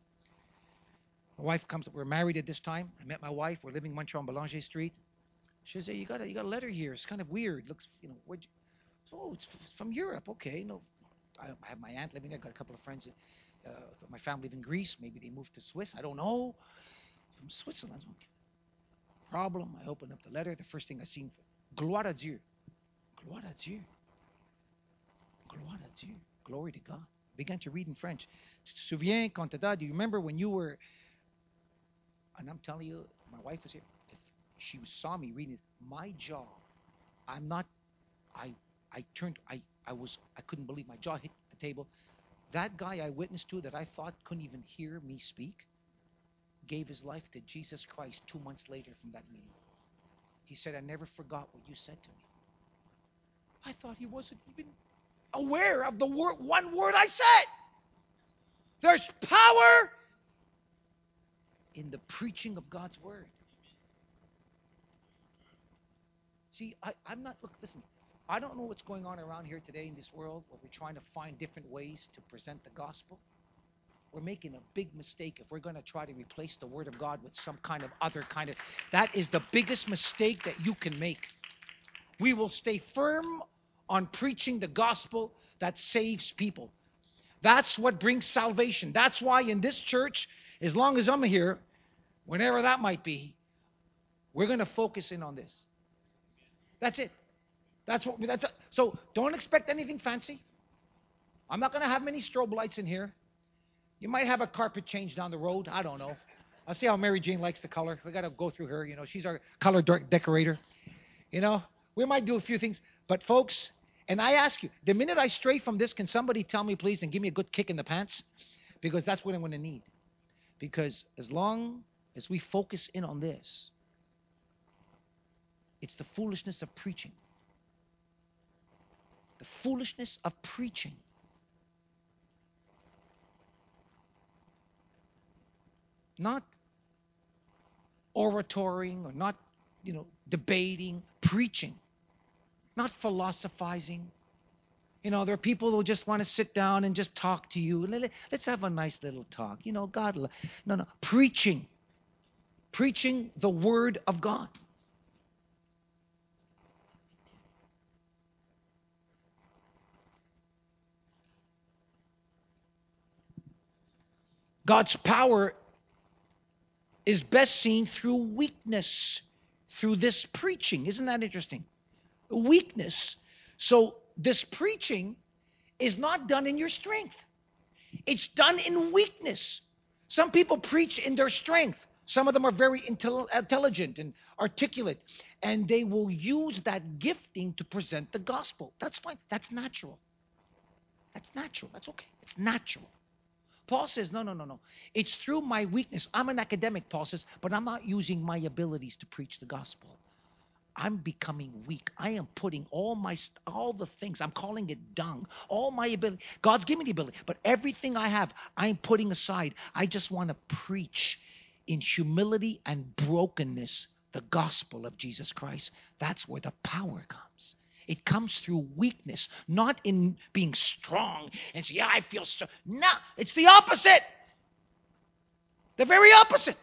My wife comes. We're married at this time. I met my wife. We're living in Montreal on Belanger Street. She says, hey, you got a you got a letter here. It's kind of weird. Looks, you know, where'd you? So oh, it's from Europe. Okay, no, I have my aunt living there. Got a couple of friends. Uh, my family live in Greece. Maybe they moved to Swiss. I don't know. From Switzerland. Okay. Problem. I opened up the letter. The first thing I seen, gloire à Dieu. Gloire à Dieu. Gloire à Dieu. Glory to God. I began to read in French. Tu te souviens quand t'as, do you remember when you were, and I'm telling you, my wife was here. If she saw me reading it, my jaw, I'm not, I, I turned, I, I was, I couldn't believe my jaw hit the table. That guy I witnessed to that I thought couldn't even hear me speak, gave his life to Jesus Christ two months later from that meeting. He said, I never forgot what you said to me. I thought he wasn't even aware of the word, one word I said. There's power in the preaching of God's word. See, I, I'm not, look, listen, I don't know what's going on around here today in this world where we're trying to find different ways to present the gospel. We're making a big mistake if we're going to try to replace the Word of God with some kind of other kind of. That is the biggest mistake that you can make. We will stay firm on preaching the gospel that saves people. That's what brings salvation. That's why in this church, as long as I'm here, whenever that might be, we're going to focus in on this. That's it. That's what. That's it. So don't expect anything fancy. I'm not going to have many strobe lights in here. You might have a carpet change down the road. I don't know. I'll see how Mary Jane likes the color. We got to go through her. You know, she's our color decorator. You know, we might do a few things. But folks, and I ask you, the minute I stray from this, can somebody tell me, please, and give me a good kick in the pants? Because that's what I'm going to need. Because as long as we focus in on this, it's the foolishness of preaching. The foolishness of preaching. Not oratoring or not, you know, debating, preaching. Not philosophizing. You know, there are people who just want to sit down and just talk to you. Let's have a nice little talk. You know, God. No, no. Preaching. Preaching the Word of God. God's power is best seen through weakness, through this preaching. Isn't that interesting? Weakness. So this preaching is not done in your strength. It's done in weakness. Some people preach in their strength. Some of them are very intel- intelligent and articulate, and they will use that gifting to present the gospel. That's fine. That's natural. That's natural. That's okay. It's natural. Paul says, no, no, no, no. It's through my weakness. I'm an academic, Paul says, but I'm not using my abilities to preach the gospel. I'm becoming weak. I am putting all my, all the things, I'm calling it dung, all my ability. God's given me the ability, but everything I have, I'm putting aside. I just want to preach in humility and brokenness the gospel of Jesus Christ. That's where the power comes. It comes through weakness, not in being strong and say, yeah, I feel strong. No, it's the opposite. The very opposite.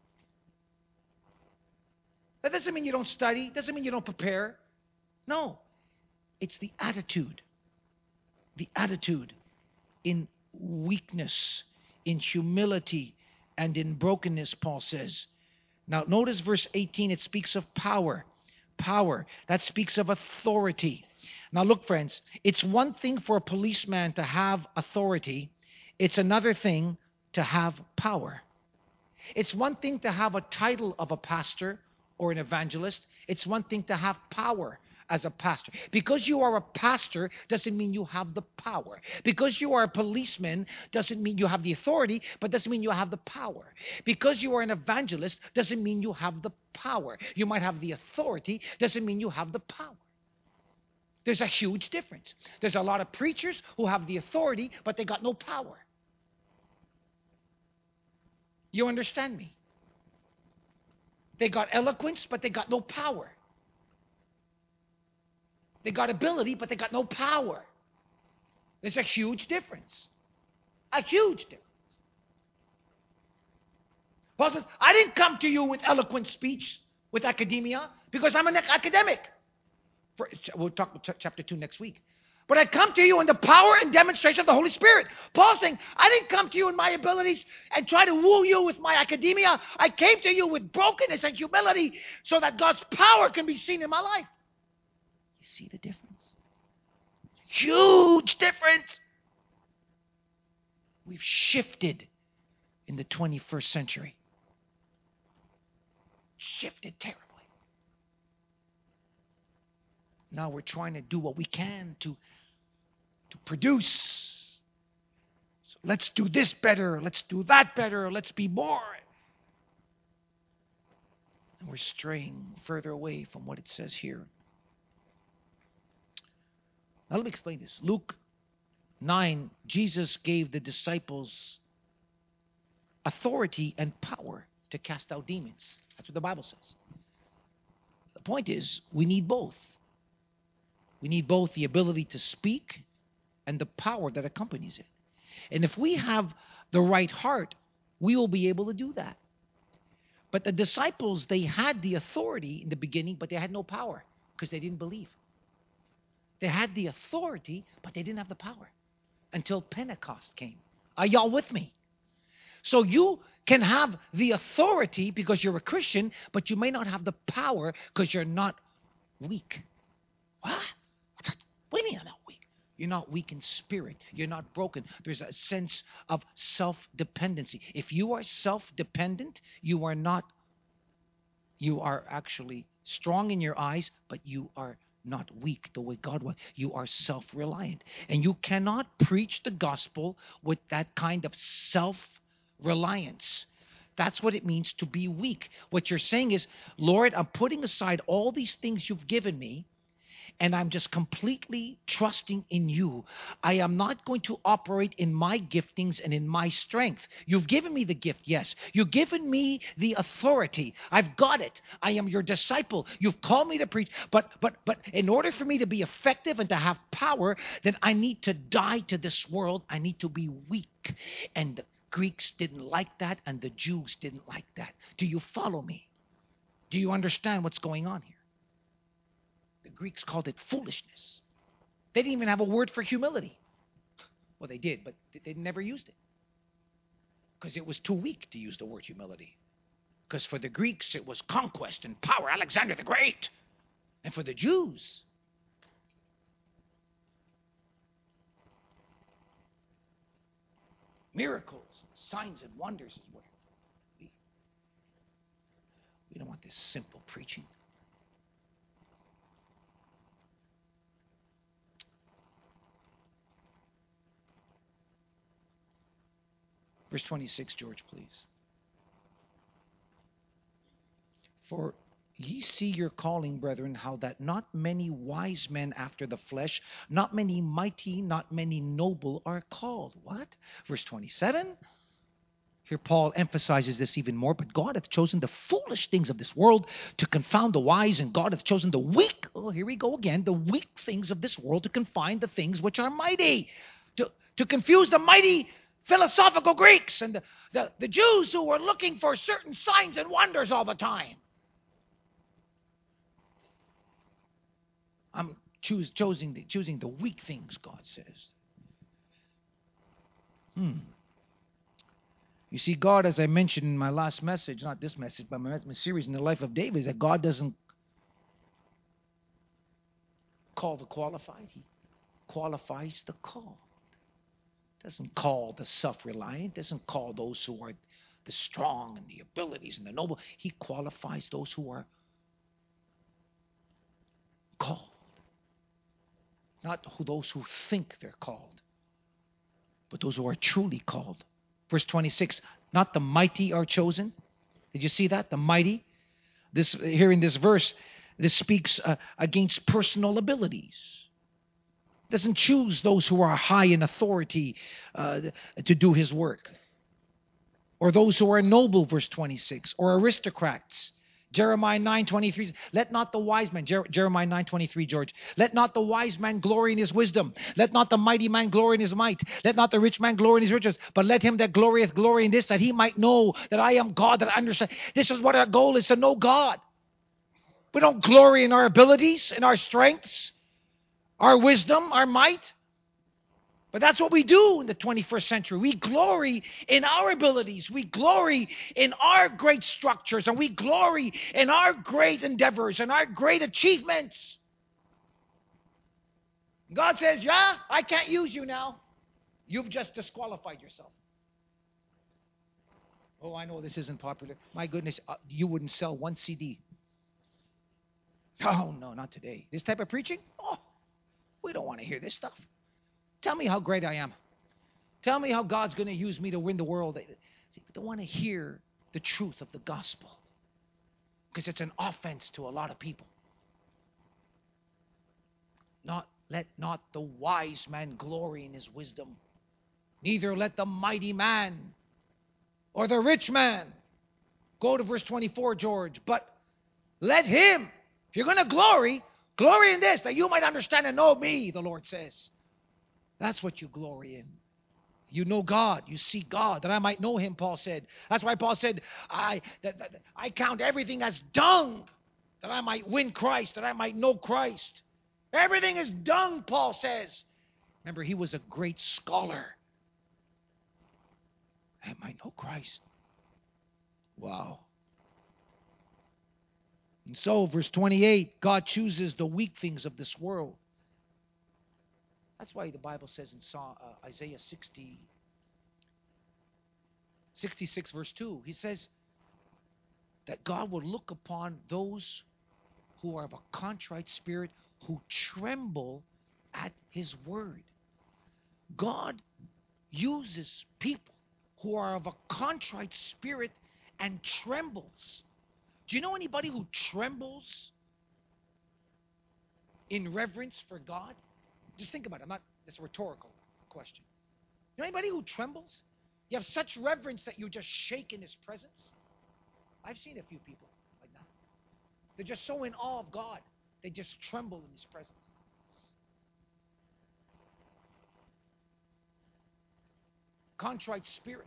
That doesn't mean you don't study. Doesn't mean you don't prepare. No. It's the attitude. The attitude in weakness, in humility, and in brokenness, Paul says. Now, notice verse eighteen. It speaks of power. Power. That speaks of authority. Now, look, friends. It's one thing for a policeman to have authority. It's another thing to have power. It's one thing to have a title of a pastor or an evangelist. It's one thing to have power as a pastor. Because you are a pastor doesn't mean you have the power. Because you are a policeman doesn't mean you have the authority, but doesn't mean you have the power. Because you are an evangelist doesn't mean you have the power. You might have the authority, doesn't mean you have the power. There's a huge difference. There's a lot of preachers who have the authority, but they got no power. You understand me? They got eloquence, but they got no power. They got ability, but they got no power. There's a huge difference. A huge difference. Paul says, I didn't come to you with eloquent speech, with academia, because I'm an academic. For, we'll talk about chapter two next week. But I come to you in the power and demonstration of the Holy Spirit. Paul's saying, I didn't come to you in my abilities and try to woo you with my academia. I came to you with brokenness and humility so that God's power can be seen in my life. You see the difference? Huge difference. We've shifted in the twenty-first century. Shifted terribly. Now we're trying to do what we can to to produce. So let's do this better. Let's do that better. Let's be more. And we're straying further away from what it says here. Now let me explain this. Luke nine, Jesus gave the disciples authority and power to cast out demons. That's what the Bible says. The point is, we need both. We need both the ability to speak and the power that accompanies it. And if we have the right heart, we will be able to do that. But the disciples, they had the authority in the beginning, but they had no power because they didn't believe. They had the authority, but they didn't have the power until Pentecost came. Are y'all with me? So you can have the authority because you're a Christian, but you may not have the power because you're not weak. What? What do you mean I'm not weak? You're not weak in spirit. You're not broken. There's a sense of self-dependency. If you are self-dependent, you are not, you are actually strong in your eyes, but you are not weak the way God was. You are self-reliant. And you cannot preach the gospel with that kind of self-reliance. That's what it means to be weak. What you're saying is, Lord, I'm putting aside all these things you've given me, and I'm just completely trusting in you. I am not going to operate in my giftings and in my strength. You've given me the gift, yes. You've given me the authority. I've got it. I am your disciple. You've called me to preach. But but but in order for me to be effective and to have power, then I need to die to this world. I need to be weak. And the Greeks didn't like that, and the Jews didn't like that. Do you follow me? Do you understand what's going on here? The Greeks called it foolishness. They didn't even have a word for humility. Well, they did, but they never used it because it was too weak to use the word humility. Because for the Greeks, it was conquest and power, Alexander the Great. And for the Jews, miracles, signs, and wonders is what we, we don't want this simple preaching. Verse twenty-six, George, please. For ye see your calling, brethren, how that not many wise men after the flesh, not many mighty, not many noble are called. What? Verse twenty-seven. Here Paul emphasizes this even more. But God hath chosen the foolish things of this world to confound the wise, and God hath chosen the weak, oh, here we go again, the weak things of this world to confine the things which are mighty. To, to confuse the mighty philosophical Greeks and the, the, the Jews who were looking for certain signs and wonders all the time. I'm choose, choosing, the, choosing the weak things, God says. Hmm. You see, God, as I mentioned in my last message, not this message, but my series in the life of David, is that God doesn't call the qualified. He qualifies the called. Doesn't call the self-reliant. Doesn't call those who are the strong and the abilities and the noble. He qualifies those who are called. Not who, those who think they're called, but those who are truly called. Verse twenty-six, not the mighty are chosen. Did you see that? The mighty. This here in this verse, this speaks uh, against personal abilities. Doesn't choose those who are high in authority uh, to do his work. Or those who are noble, verse twenty-six, or aristocrats. Jeremiah nine twenty-three, let not the wise man, Jer- Jeremiah nine twenty-three, George, let not the wise man glory in his wisdom. Let not the mighty man glory in his might. Let not the rich man glory in his riches. But let him that glorieth glory in this, that he might know that I am God, that I understand. This is what our goal is, to know God. We don't glory in our abilities, in our strengths, our wisdom, our might. But that's what we do in the twenty-first century. We glory in our abilities. We glory in our great structures. And we glory in our great endeavors and our great achievements. God says, yeah, I can't use you now. You've just disqualified yourself. Oh, I know this isn't popular. My goodness, uh, you wouldn't sell one C D. Oh, no, not today. This type of preaching? Oh, we don't want to hear this stuff. Tell me how great I am. Tell me how God's going to use me to win the world. See, we don't want to hear the truth of the gospel because it's an offense to a lot of people. Not let not the wise man glory in his wisdom, neither let the mighty man or the rich man. Go to verse twenty-four, George. But let him, if you're going to glory, Glory in this, that you might understand and know me, the Lord says. That's what you glory in. You know God. You see God, that I might know him, Paul said. That's why Paul said, I, that, that, I count everything as dung, that I might win Christ, that I might know Christ. Everything is dung, Paul says. Remember, he was a great scholar. I might know Christ. Wow. And so, verse twenty-eight, God chooses the weak things of this world. That's why the Bible says in Psalm, uh, Isaiah sixty, sixty-six, verse two, he says that God will look upon those who are of a contrite spirit, who tremble at his word. God uses people who are of a contrite spirit and trembles. Do you know anybody who trembles in reverence for God? Just think about it. I'm not, it's a rhetorical question. You know anybody who trembles? You have such reverence that you just shake in his presence. I've seen a few people like that. They're just so in awe of God. They just tremble in his presence. Contrite spirit.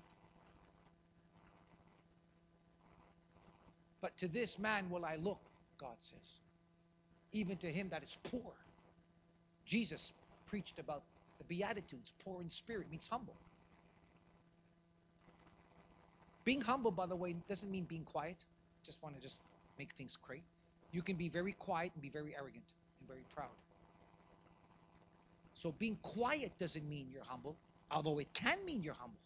But to this man will I look, God says. Even to him that is poor. Jesus preached about the Beatitudes. Poor in spirit means humble. Being humble, by the way, doesn't mean being quiet. Just want to just make things great. You can be very quiet and be very arrogant and very proud. So being quiet doesn't mean you're humble, although it can mean you're humble.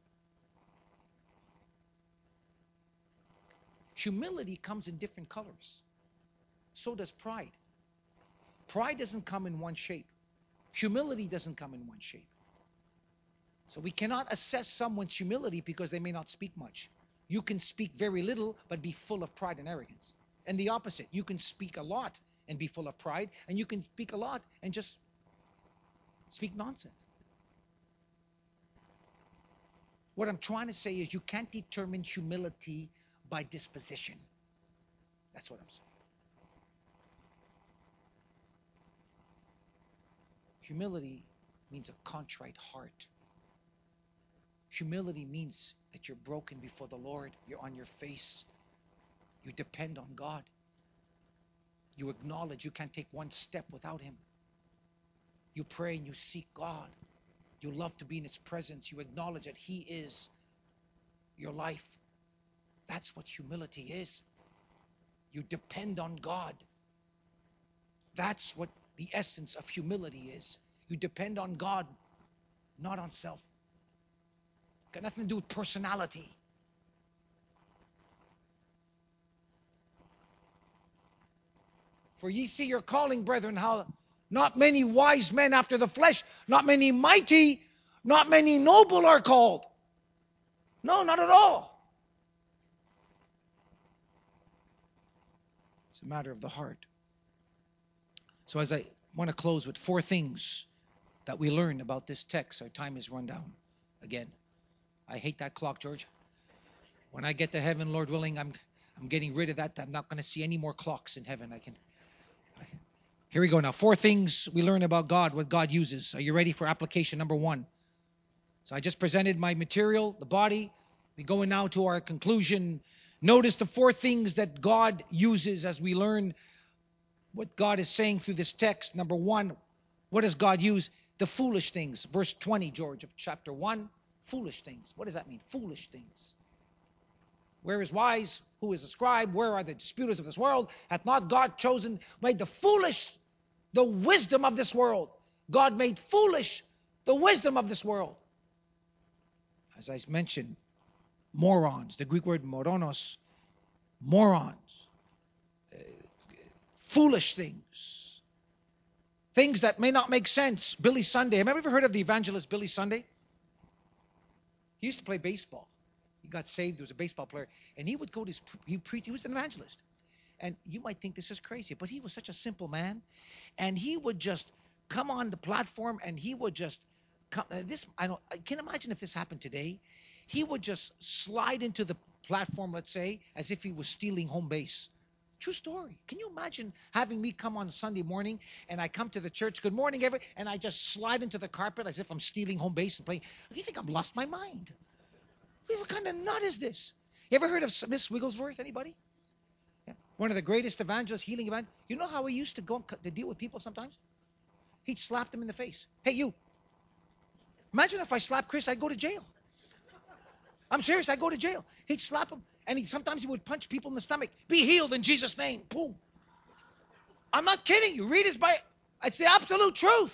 Humility comes in different colors. So does pride. Pride doesn't come in one shape. Humility doesn't come in one shape. So we cannot assess someone's humility because they may not speak much. You can speak very little but be full of pride and arrogance. And the opposite. You can speak a lot and be full of pride, and you can speak a lot and just speak nonsense. What I'm trying to say is you can't determine humility by disposition. That's what I'm saying. Humility means a contrite heart. Humility means that you're broken before the Lord. You're on your face. You depend on God. You acknowledge you can't take one step without him. You pray and you seek God. You love to be in his presence. You acknowledge that he is your life. That's what humility is. You depend on God. That's what the essence of humility is. You depend on God, not on self. Got nothing to do with personality. For ye see your calling, brethren, how not many wise men after the flesh, not many mighty, not many noble are called. No, not at all. It's a matter of the heart. So as I want to close with four things that we learn about this text, our time is run down again. I hate that clock, George. When I get to heaven, Lord willing, I'm I'm getting rid of that. I'm not going to see any more clocks in heaven. I can. I, here we go now. Four things we learn about God, what God uses. Are you ready for application number one? So I just presented my material, the body. We're going now to our conclusion. Notice the four things that God uses as we learn what God is saying through this text. Number one, what does God use? The foolish things. Verse twenty, George, of chapter one. Foolish things. What does that mean? Foolish things. Where is wise? Who is a scribe? Where are the disputers of this world? Hath not God chosen, made the foolish, the wisdom of this world? God made foolish the wisdom of this world. As I mentioned, morons, the Greek word moronos, morons, uh, foolish things, things that may not make sense. Billy Sunday. Have you ever heard of the evangelist Billy Sunday? He used to play baseball. He got saved. He was a baseball player. And he would go to his, he preach, he was an evangelist. And you might think this is crazy, but he was such a simple man. And he would just come on the platform and he would just come. Uh, this, I don't, I can't imagine if this happened today. He would just slide into the platform, let's say, as if he was stealing home base. True story. Can you imagine having me come on Sunday morning and I come to the church, good morning, every, and I just slide into the carpet as if I'm stealing home base and playing? You think I've lost my mind? What kind of nut is this? You ever heard of Smith Wigglesworth? Anybody? Yeah. One of the greatest evangelists, healing evangelists. You know how he used to go to deal with people sometimes? He'd slap them in the face. Hey, you. Imagine if I slapped Chris, I'd go to jail. I'm serious, I'd go to jail. He'd slap him, and he sometimes he would punch people in the stomach. Be healed in Jesus' name. Boom. I'm not kidding you. Read his Bible. It's the absolute truth.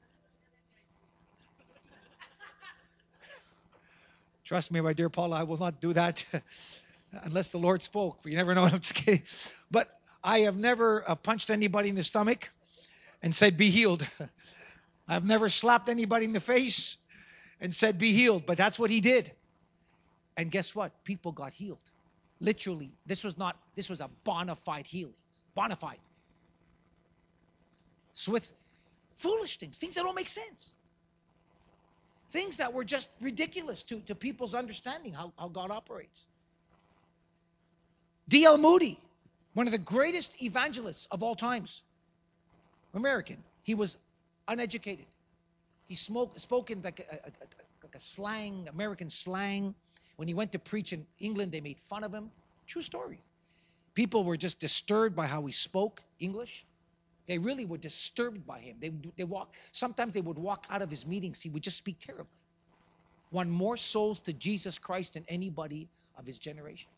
Trust me, my dear Paula, I will not do that unless the Lord spoke. You never know. I'm just kidding. But I have never uh, punched anybody in the stomach and said, be healed. I've never slapped anybody in the face and said, be healed. But that's what he did. And guess what? People got healed. Literally, this was not, this was a bona fide healing. Bona fide. So with foolish things, things that don't make sense. Things that were just ridiculous to, to people's understanding how, how God operates. D L Moody, one of the greatest evangelists of all times. American. He was uneducated. He smoked, spoke in like a, a, a, like a slang, American slang. When he went to preach in England, they made fun of him. True story. People were just disturbed by how he spoke English. They really were disturbed by him. They they walk. Sometimes they would walk out of his meetings. He would just speak terribly. Won more souls to Jesus Christ than anybody of his generation.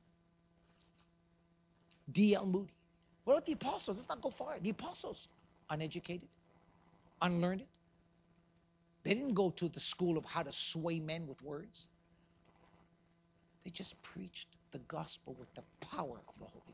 D L Moody. What about the apostles? Let's not go far. The apostles, uneducated, unlearned. They didn't go to the school of how to sway men with words. They just preached the gospel with the power of the Holy Ghost.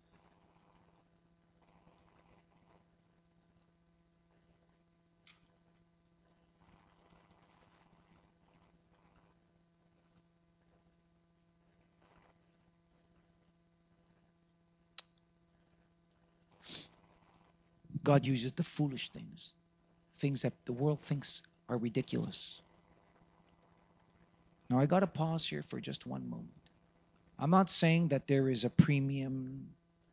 God uses the foolish things, things that the world thinks are ridiculous. Now, I got to pause here for just one moment. I'm not saying that there is a premium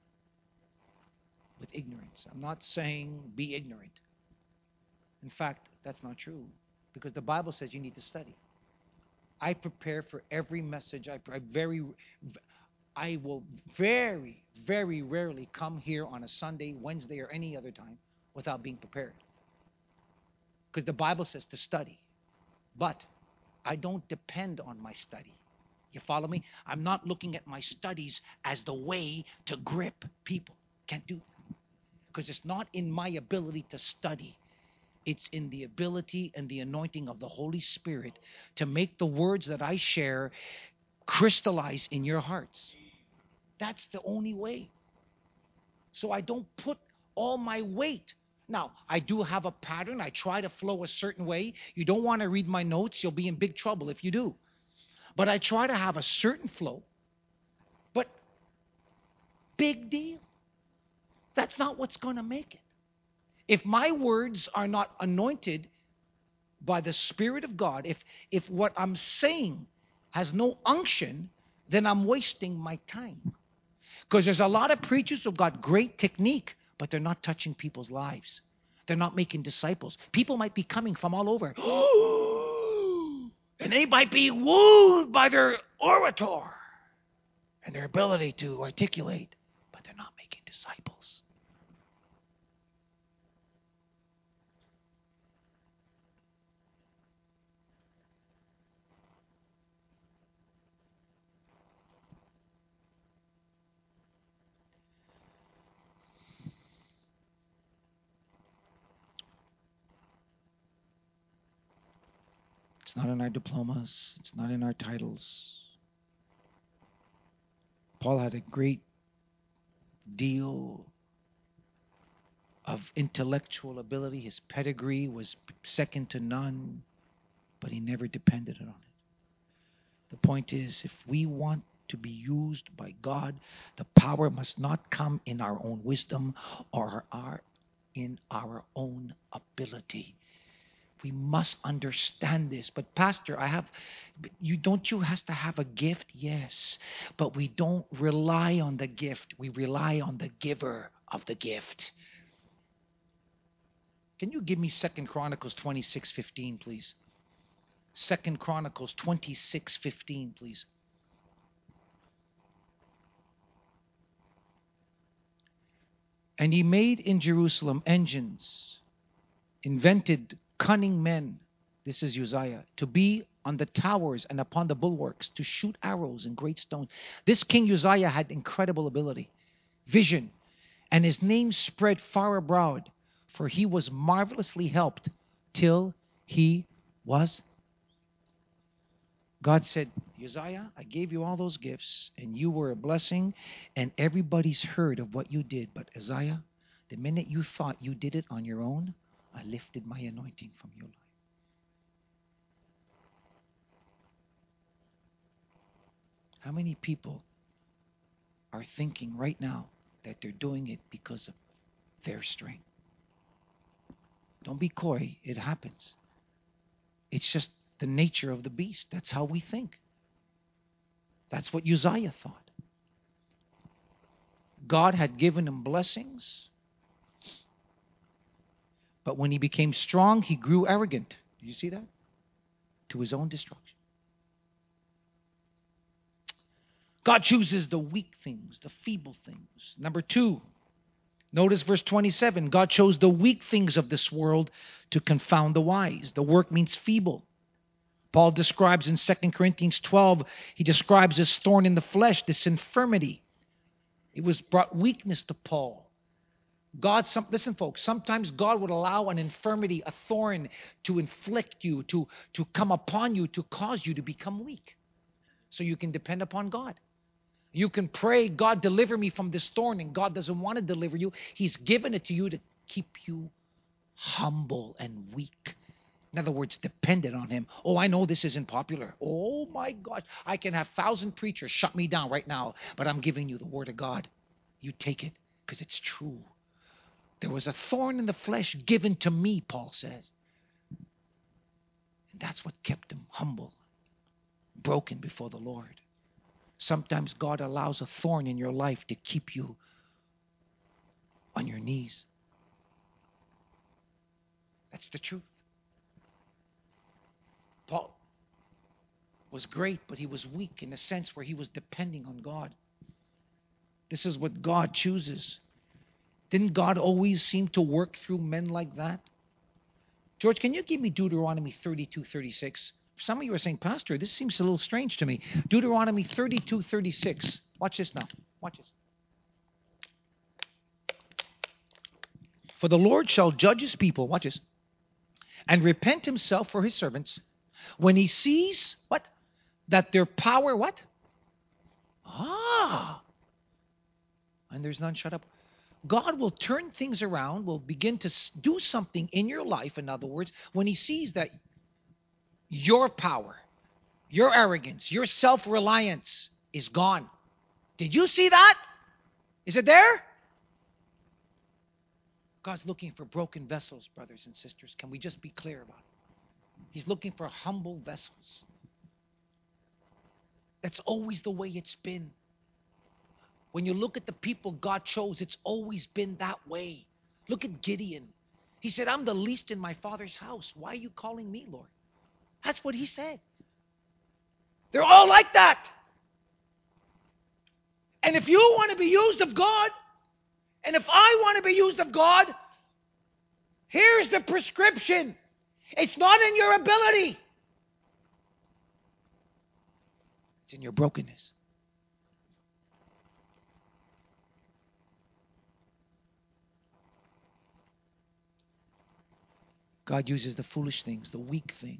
with ignorance. I'm not saying be ignorant. In fact, that's not true, because the Bible says you need to study. I prepare for every message. I, I very, I will very, very rarely come here on a Sunday, Wednesday, or any other time without being prepared. Because the Bible says to study. But I don't depend on my study. You follow me? I'm not looking at my studies as the way to grip people. Can't do that. Because it's not in my ability to study. It's in the ability and the anointing of the Holy Spirit to make the words that I share crystallize in your hearts. That's the only way. So I don't put all my weight. Now, I do have a pattern. I try to flow a certain way. You don't want to read my notes. You'll be in big trouble if you do. But I try to have a certain flow. But big deal. That's not what's going to make it. If my words are not anointed by the Spirit of God, if if what I'm saying has no unction, then I'm wasting my time. Because there's a lot of preachers who've got great technique, but they're not touching people's lives. They're not making disciples. People might be coming from all over. And they might be wooed by their orator and their ability to articulate, but they're not making disciples. It's not in our diplomas. It's not in our titles. Paul had a great deal of intellectual ability. His pedigree was second to none, but he never depended on it. The point is, if we want to be used by God, the power must not come in our own wisdom or our, in our own ability. We must understand this. But Pastor, I have you don't you has to have a gift? Yes. But we don't rely on the gift. We rely on the giver of the gift. Can you give me Second Chronicles twenty-six fifteen, please? Second Chronicles twenty-six fifteen, please. And he made in Jerusalem engines, invented cunning men, this is Uzziah, to be on the towers and upon the bulwarks, to shoot arrows and great stones. This King Uzziah had incredible ability, vision, and his name spread far abroad, for he was marvelously helped till he was. God said, Uzziah, I gave you all those gifts, and you were a blessing, and everybody's heard of what you did. But Uzziah, the minute you thought you did it on your own, I lifted my anointing from your life. How many people are thinking right now that they're doing it because of their strength? Don't be coy. It happens. It's just the nature of the beast. That's how we think. That's what Uzziah thought. God had given him blessings, but when he became strong, he grew arrogant. Did you see that? To his own destruction. God chooses the weak things, the feeble things. Number two, notice verse twenty-seven. God chose the weak things of this world to confound the wise. The work means feeble. Paul describes in Second Corinthians twelve, he describes this thorn in the flesh, this infirmity. It was brought weakness to Paul. God, some, listen folks, sometimes God would allow an infirmity, a thorn to inflict you, to, to come upon you, to cause you to become weak. So you can depend upon God. You can pray, God, deliver me from this thorn, and God doesn't want to deliver you. He's given it to you to keep you humble and weak. In other words, dependent on Him. Oh, I know this isn't popular. Oh my gosh, I can have thousand preachers shut me down right now, but I'm giving you the Word of God. You take it because it's true. There was a thorn in the flesh given to me, Paul says. And that's what kept him humble, broken before the Lord. Sometimes God allows a thorn in your life to keep you on your knees. That's the truth. Paul was great, but he was weak in the sense where he was depending on God. This is what God chooses. Didn't God always seem to work through men like that? George, can you give me Deuteronomy thirty-two thirty-six? Some of you are saying, Pastor, this seems a little strange to me. Deuteronomy thirty-two thirty-six. Watch this now. Watch this. For the Lord shall judge his people, watch this, and repent himself for his servants when he sees, what? That their power, what? Ah. And there's none shut up. God will turn things around, will begin to do something in your life, in other words, when he sees that your power, your arrogance, your self-reliance is gone. Did you see that? Is it there? God's looking for broken vessels, brothers and sisters. Can we just be clear about it? He's looking for humble vessels. That's always the way it's been. When you look at the people God chose, it's always been that way. Look at Gideon. He said, I'm the least in my father's house. Why are you calling me, Lord? That's what he said. They're all like that. And if you want to be used of God, and if I want to be used of God, here's the prescription. It's not in your ability. It's in your brokenness. God uses the foolish things, the weak things.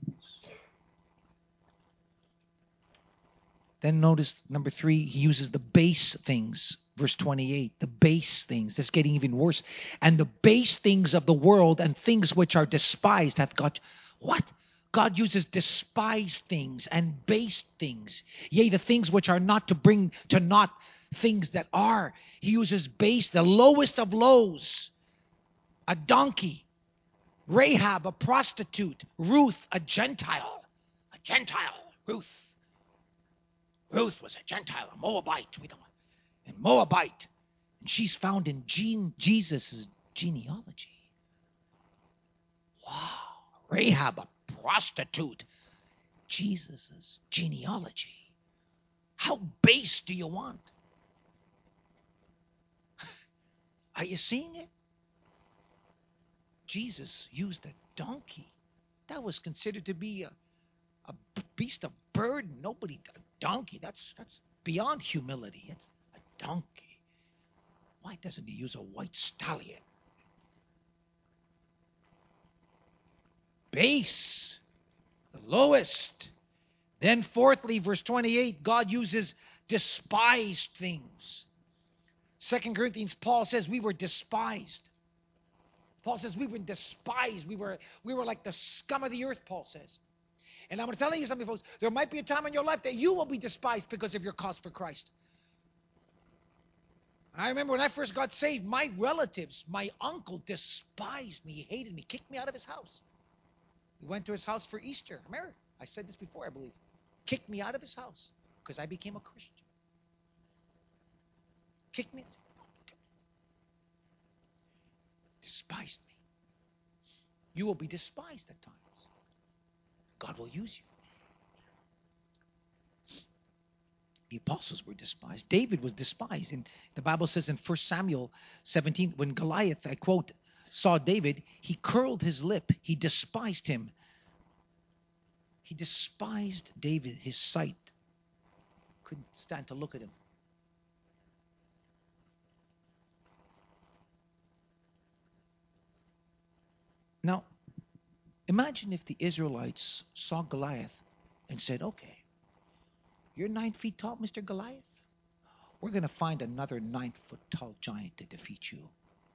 Then notice, number three, he uses the base things. Verse twenty-eight, the base things. That's getting even worse. And the base things of the world and things which are despised hath God. What? God uses despised things and base things. Yea, the things which are not to bring to naught things that are. He uses base, the lowest of lows. A donkey. Rahab, a prostitute. Ruth, a Gentile. A Gentile. Ruth. Ruth was a Gentile, a Moabite. We don't. And Moabite. And she's found in Gene, Jesus' genealogy. Wow. Rahab, a prostitute. Jesus' genealogy. How base do you want? Are you seeing it? Jesus used a donkey. That was considered to be a, a beast of burden. Nobody, a donkey, that's, that's beyond humility. It's a donkey. Why doesn't he use a white stallion? Base, the lowest. Then fourthly, verse twenty-eight, God uses despised things. Second Corinthians, Paul says we were despised. Paul says we were despised. We were, we were like the scum of the earth, Paul says. And I'm going to tell you something, folks. There might be a time in your life that you will be despised because of your cause for Christ. I remember when I first got saved, my relatives, my uncle despised me. He hated me, kicked me out of his house. We went to his house for Easter. Remember? I said this before, I believe. Kicked me out of his house because I became a Christian. Kicked me out. Despised me. You will be despised at times. God will use you. The apostles were despised. David was despised. And the Bible says in First Samuel seventeen, when Goliath, I quote, saw David, he curled his lip. He despised him. He despised David, his sight. Couldn't stand to look at him. Now, imagine if the Israelites saw Goliath and said, okay, you're nine feet tall, Mister Goliath. We're going to find another nine foot tall giant to defeat you.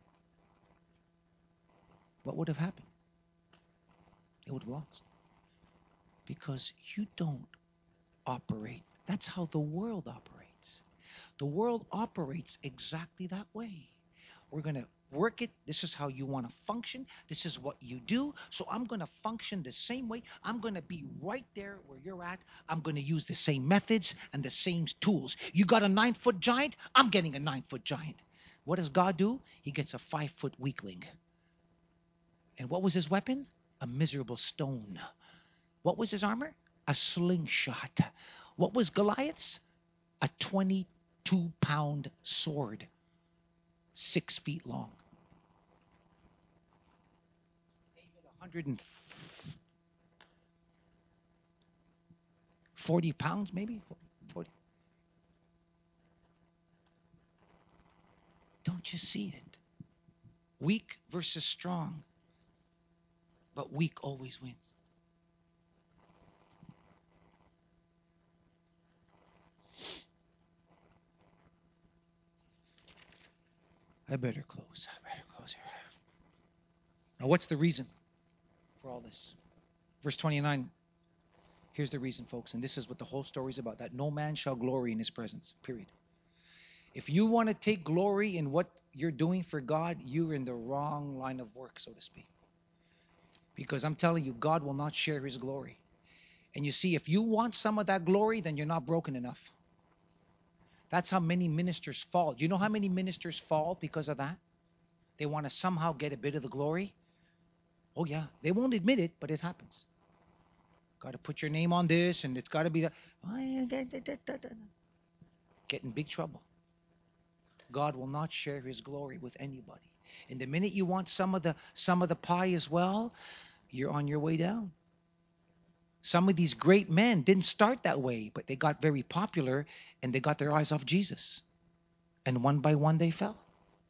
What would have happened? They would have lost. Because you don't operate. That's how the world operates. The world operates exactly that way. We're going to work it. This is how you want to function. This is what you do. So I'm going to function the same way. I'm going to be right there where you're at. I'm going to use the same methods and the same tools. You got a nine-foot giant? I'm getting a nine-foot giant. What does God do? He gets a five-foot weakling. And what was his weapon? A miserable stone. What was his armor? A slingshot. What was Goliath's? A twenty-two pound sword. Six feet long. David, one hundred forty pounds, maybe? forty. Don't you see it? Weak versus strong. But weak always wins. I better close. I better close here. Now, what's the reason for all this? Verse twenty-nine. Here's the reason, folks, and this is what the whole story is about, that no man shall glory in his presence, period. If you want to take glory in what you're doing for God, you're in the wrong line of work, so to speak. Because I'm telling you, God will not share his glory. And you see, if you want some of that glory, then you're not broken enough. That's how many ministers fall. Do you know how many ministers fall because of that? They want to somehow get a bit of the glory. Oh, yeah. They won't admit it, but it happens. Got to put your name on this, and it's got to be that. Get in big trouble. God will not share his glory with anybody. And the minute you want some of the some of the pie as well, you're on your way down. Some of these great men didn't start that way, but they got very popular and they got their eyes off Jesus. And one by one they fell.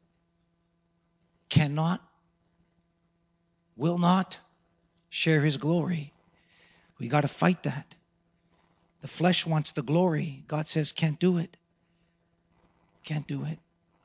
Cannot, will not share his glory. We got to fight that. The flesh wants the glory. God says, can't do it. Can't do it.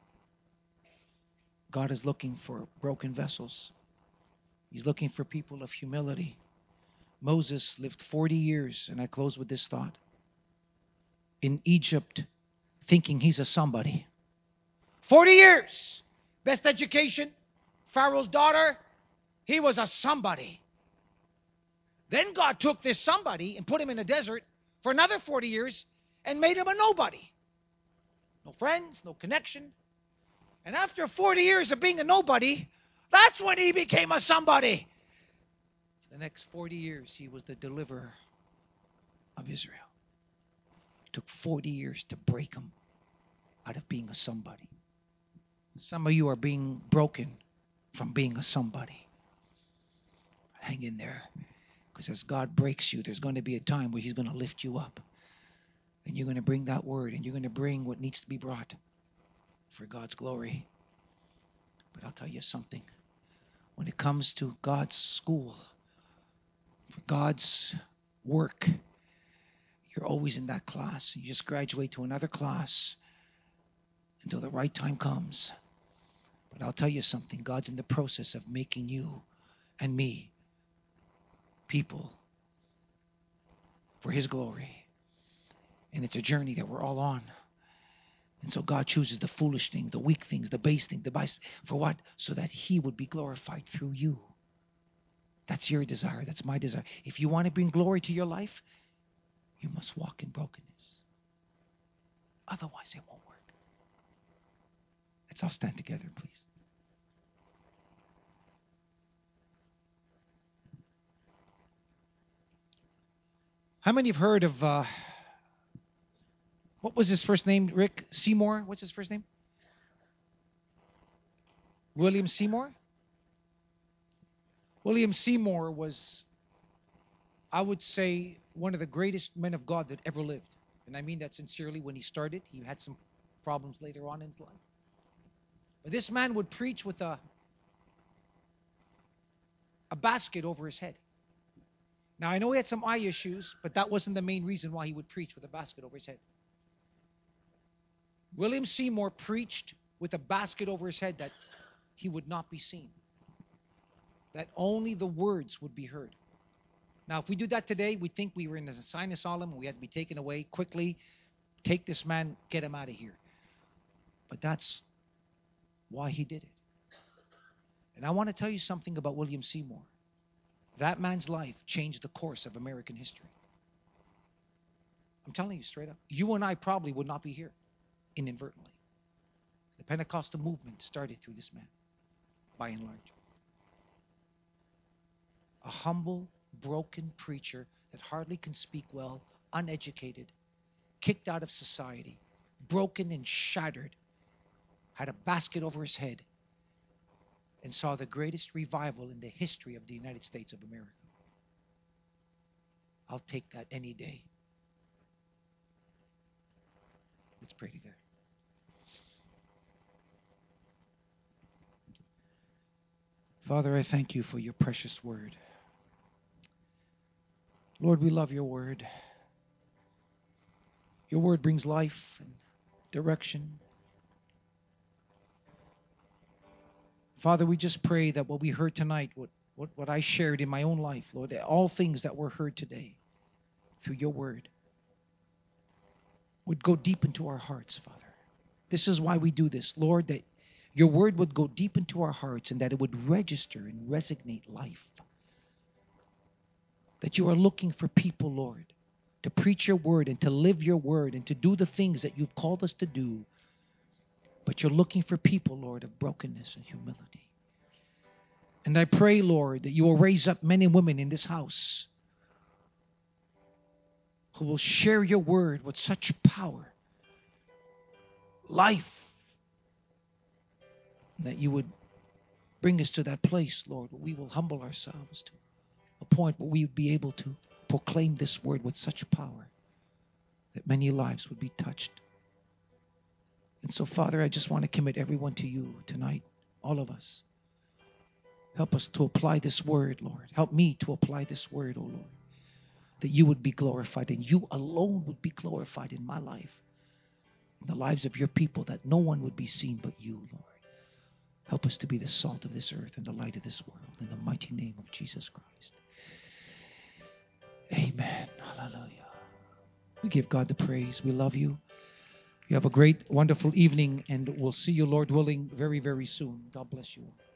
God is looking for broken vessels. He's looking for people of humility. Moses lived forty years, and I close with this thought, in Egypt, thinking he's a somebody. forty years! Best education, Pharaoh's daughter, He was a somebody. Then God took this somebody and put him in the desert for another forty years and made him a nobody. No friends, no connection. And after forty years of being a nobody, that's when he became a somebody. For the next forty years, he was the deliverer of Israel. It took forty years to break him out of being a somebody. Some of you are being broken from being a somebody. Hang in there. Because as God breaks you, there's going to be a time where He's going to lift you up. And you're going to bring that word, and you're going to bring what needs to be brought for God's glory. But I'll tell you something. When it comes to God's school, for God's work, you're always in that class. You just graduate to another class until the right time comes. But I'll tell you something. God's in the process of making you and me people for His glory. And it's a journey that we're all on. And so God chooses the foolish things, the weak things, the base things, the base. For what? So that He would be glorified through you. That's your desire. That's my desire. If you want to bring glory to your life, you must walk in brokenness. Otherwise, it won't work. Let's all stand together, please. How many have heard of, uh, what was his first name, Rick? Seymour? What's his first name? William Seymour? William Seymour was, I would say, one of the greatest men of God that ever lived. And I mean that sincerely. When he started, he had some problems later on in his life. But this man would preach with a, a basket over his head. Now, I know he had some eye issues, but that wasn't the main reason why he would preach with a basket over his head. William Seymour preached with a basket over his head that he would not be seen, that only the words would be heard. Now, if we do that today, we think we were in a sinus solemn, we had to be taken away quickly. Take this man, get him out of here. But that's why he did it. And I want to tell you something about William Seymour. That man's life changed the course of American history. I'm telling you straight up. You and I probably would not be here inadvertently. The Pentecostal movement started through this man, by and large. A humble, broken preacher that hardly can speak well, uneducated, kicked out of society, broken and shattered, had a basket over his head, and saw the greatest revival in the history of the United States of America. I'll take that any day. Let's pray together. Father, I thank you for your precious word. Lord, we love your word. Your word brings life and direction. Father, we just pray that what we heard tonight, what, what, what I shared in my own life, Lord, all things that were heard today through your word would go deep into our hearts, Father. This is why we do this, Lord, that your word would go deep into our hearts and that it would register and resonate life. That you are looking for people, Lord, to preach your word and to live your word and to do the things that you've called us to do. But you're looking for people, Lord, of brokenness and humility. And I pray, Lord, that you will raise up men and women in this house who will share your word with such power, life, that you would bring us to that place, Lord, where we will humble ourselves to a point where we would be able to proclaim this word with such power that many lives would be touched. And so, Father, I just want to commit everyone to you tonight, all of us. Help us to apply this word, Lord. Help me to apply this word, oh Lord, that you would be glorified and you alone would be glorified in my life, in the lives of your people, that no one would be seen but you, Lord. Help us to be the salt of this earth and the light of this world, in the mighty name of Jesus Christ. Amen. Hallelujah. We give God the praise. We love you. You have a great, wonderful evening, and we'll see you, Lord willing, very, very soon. God bless you all.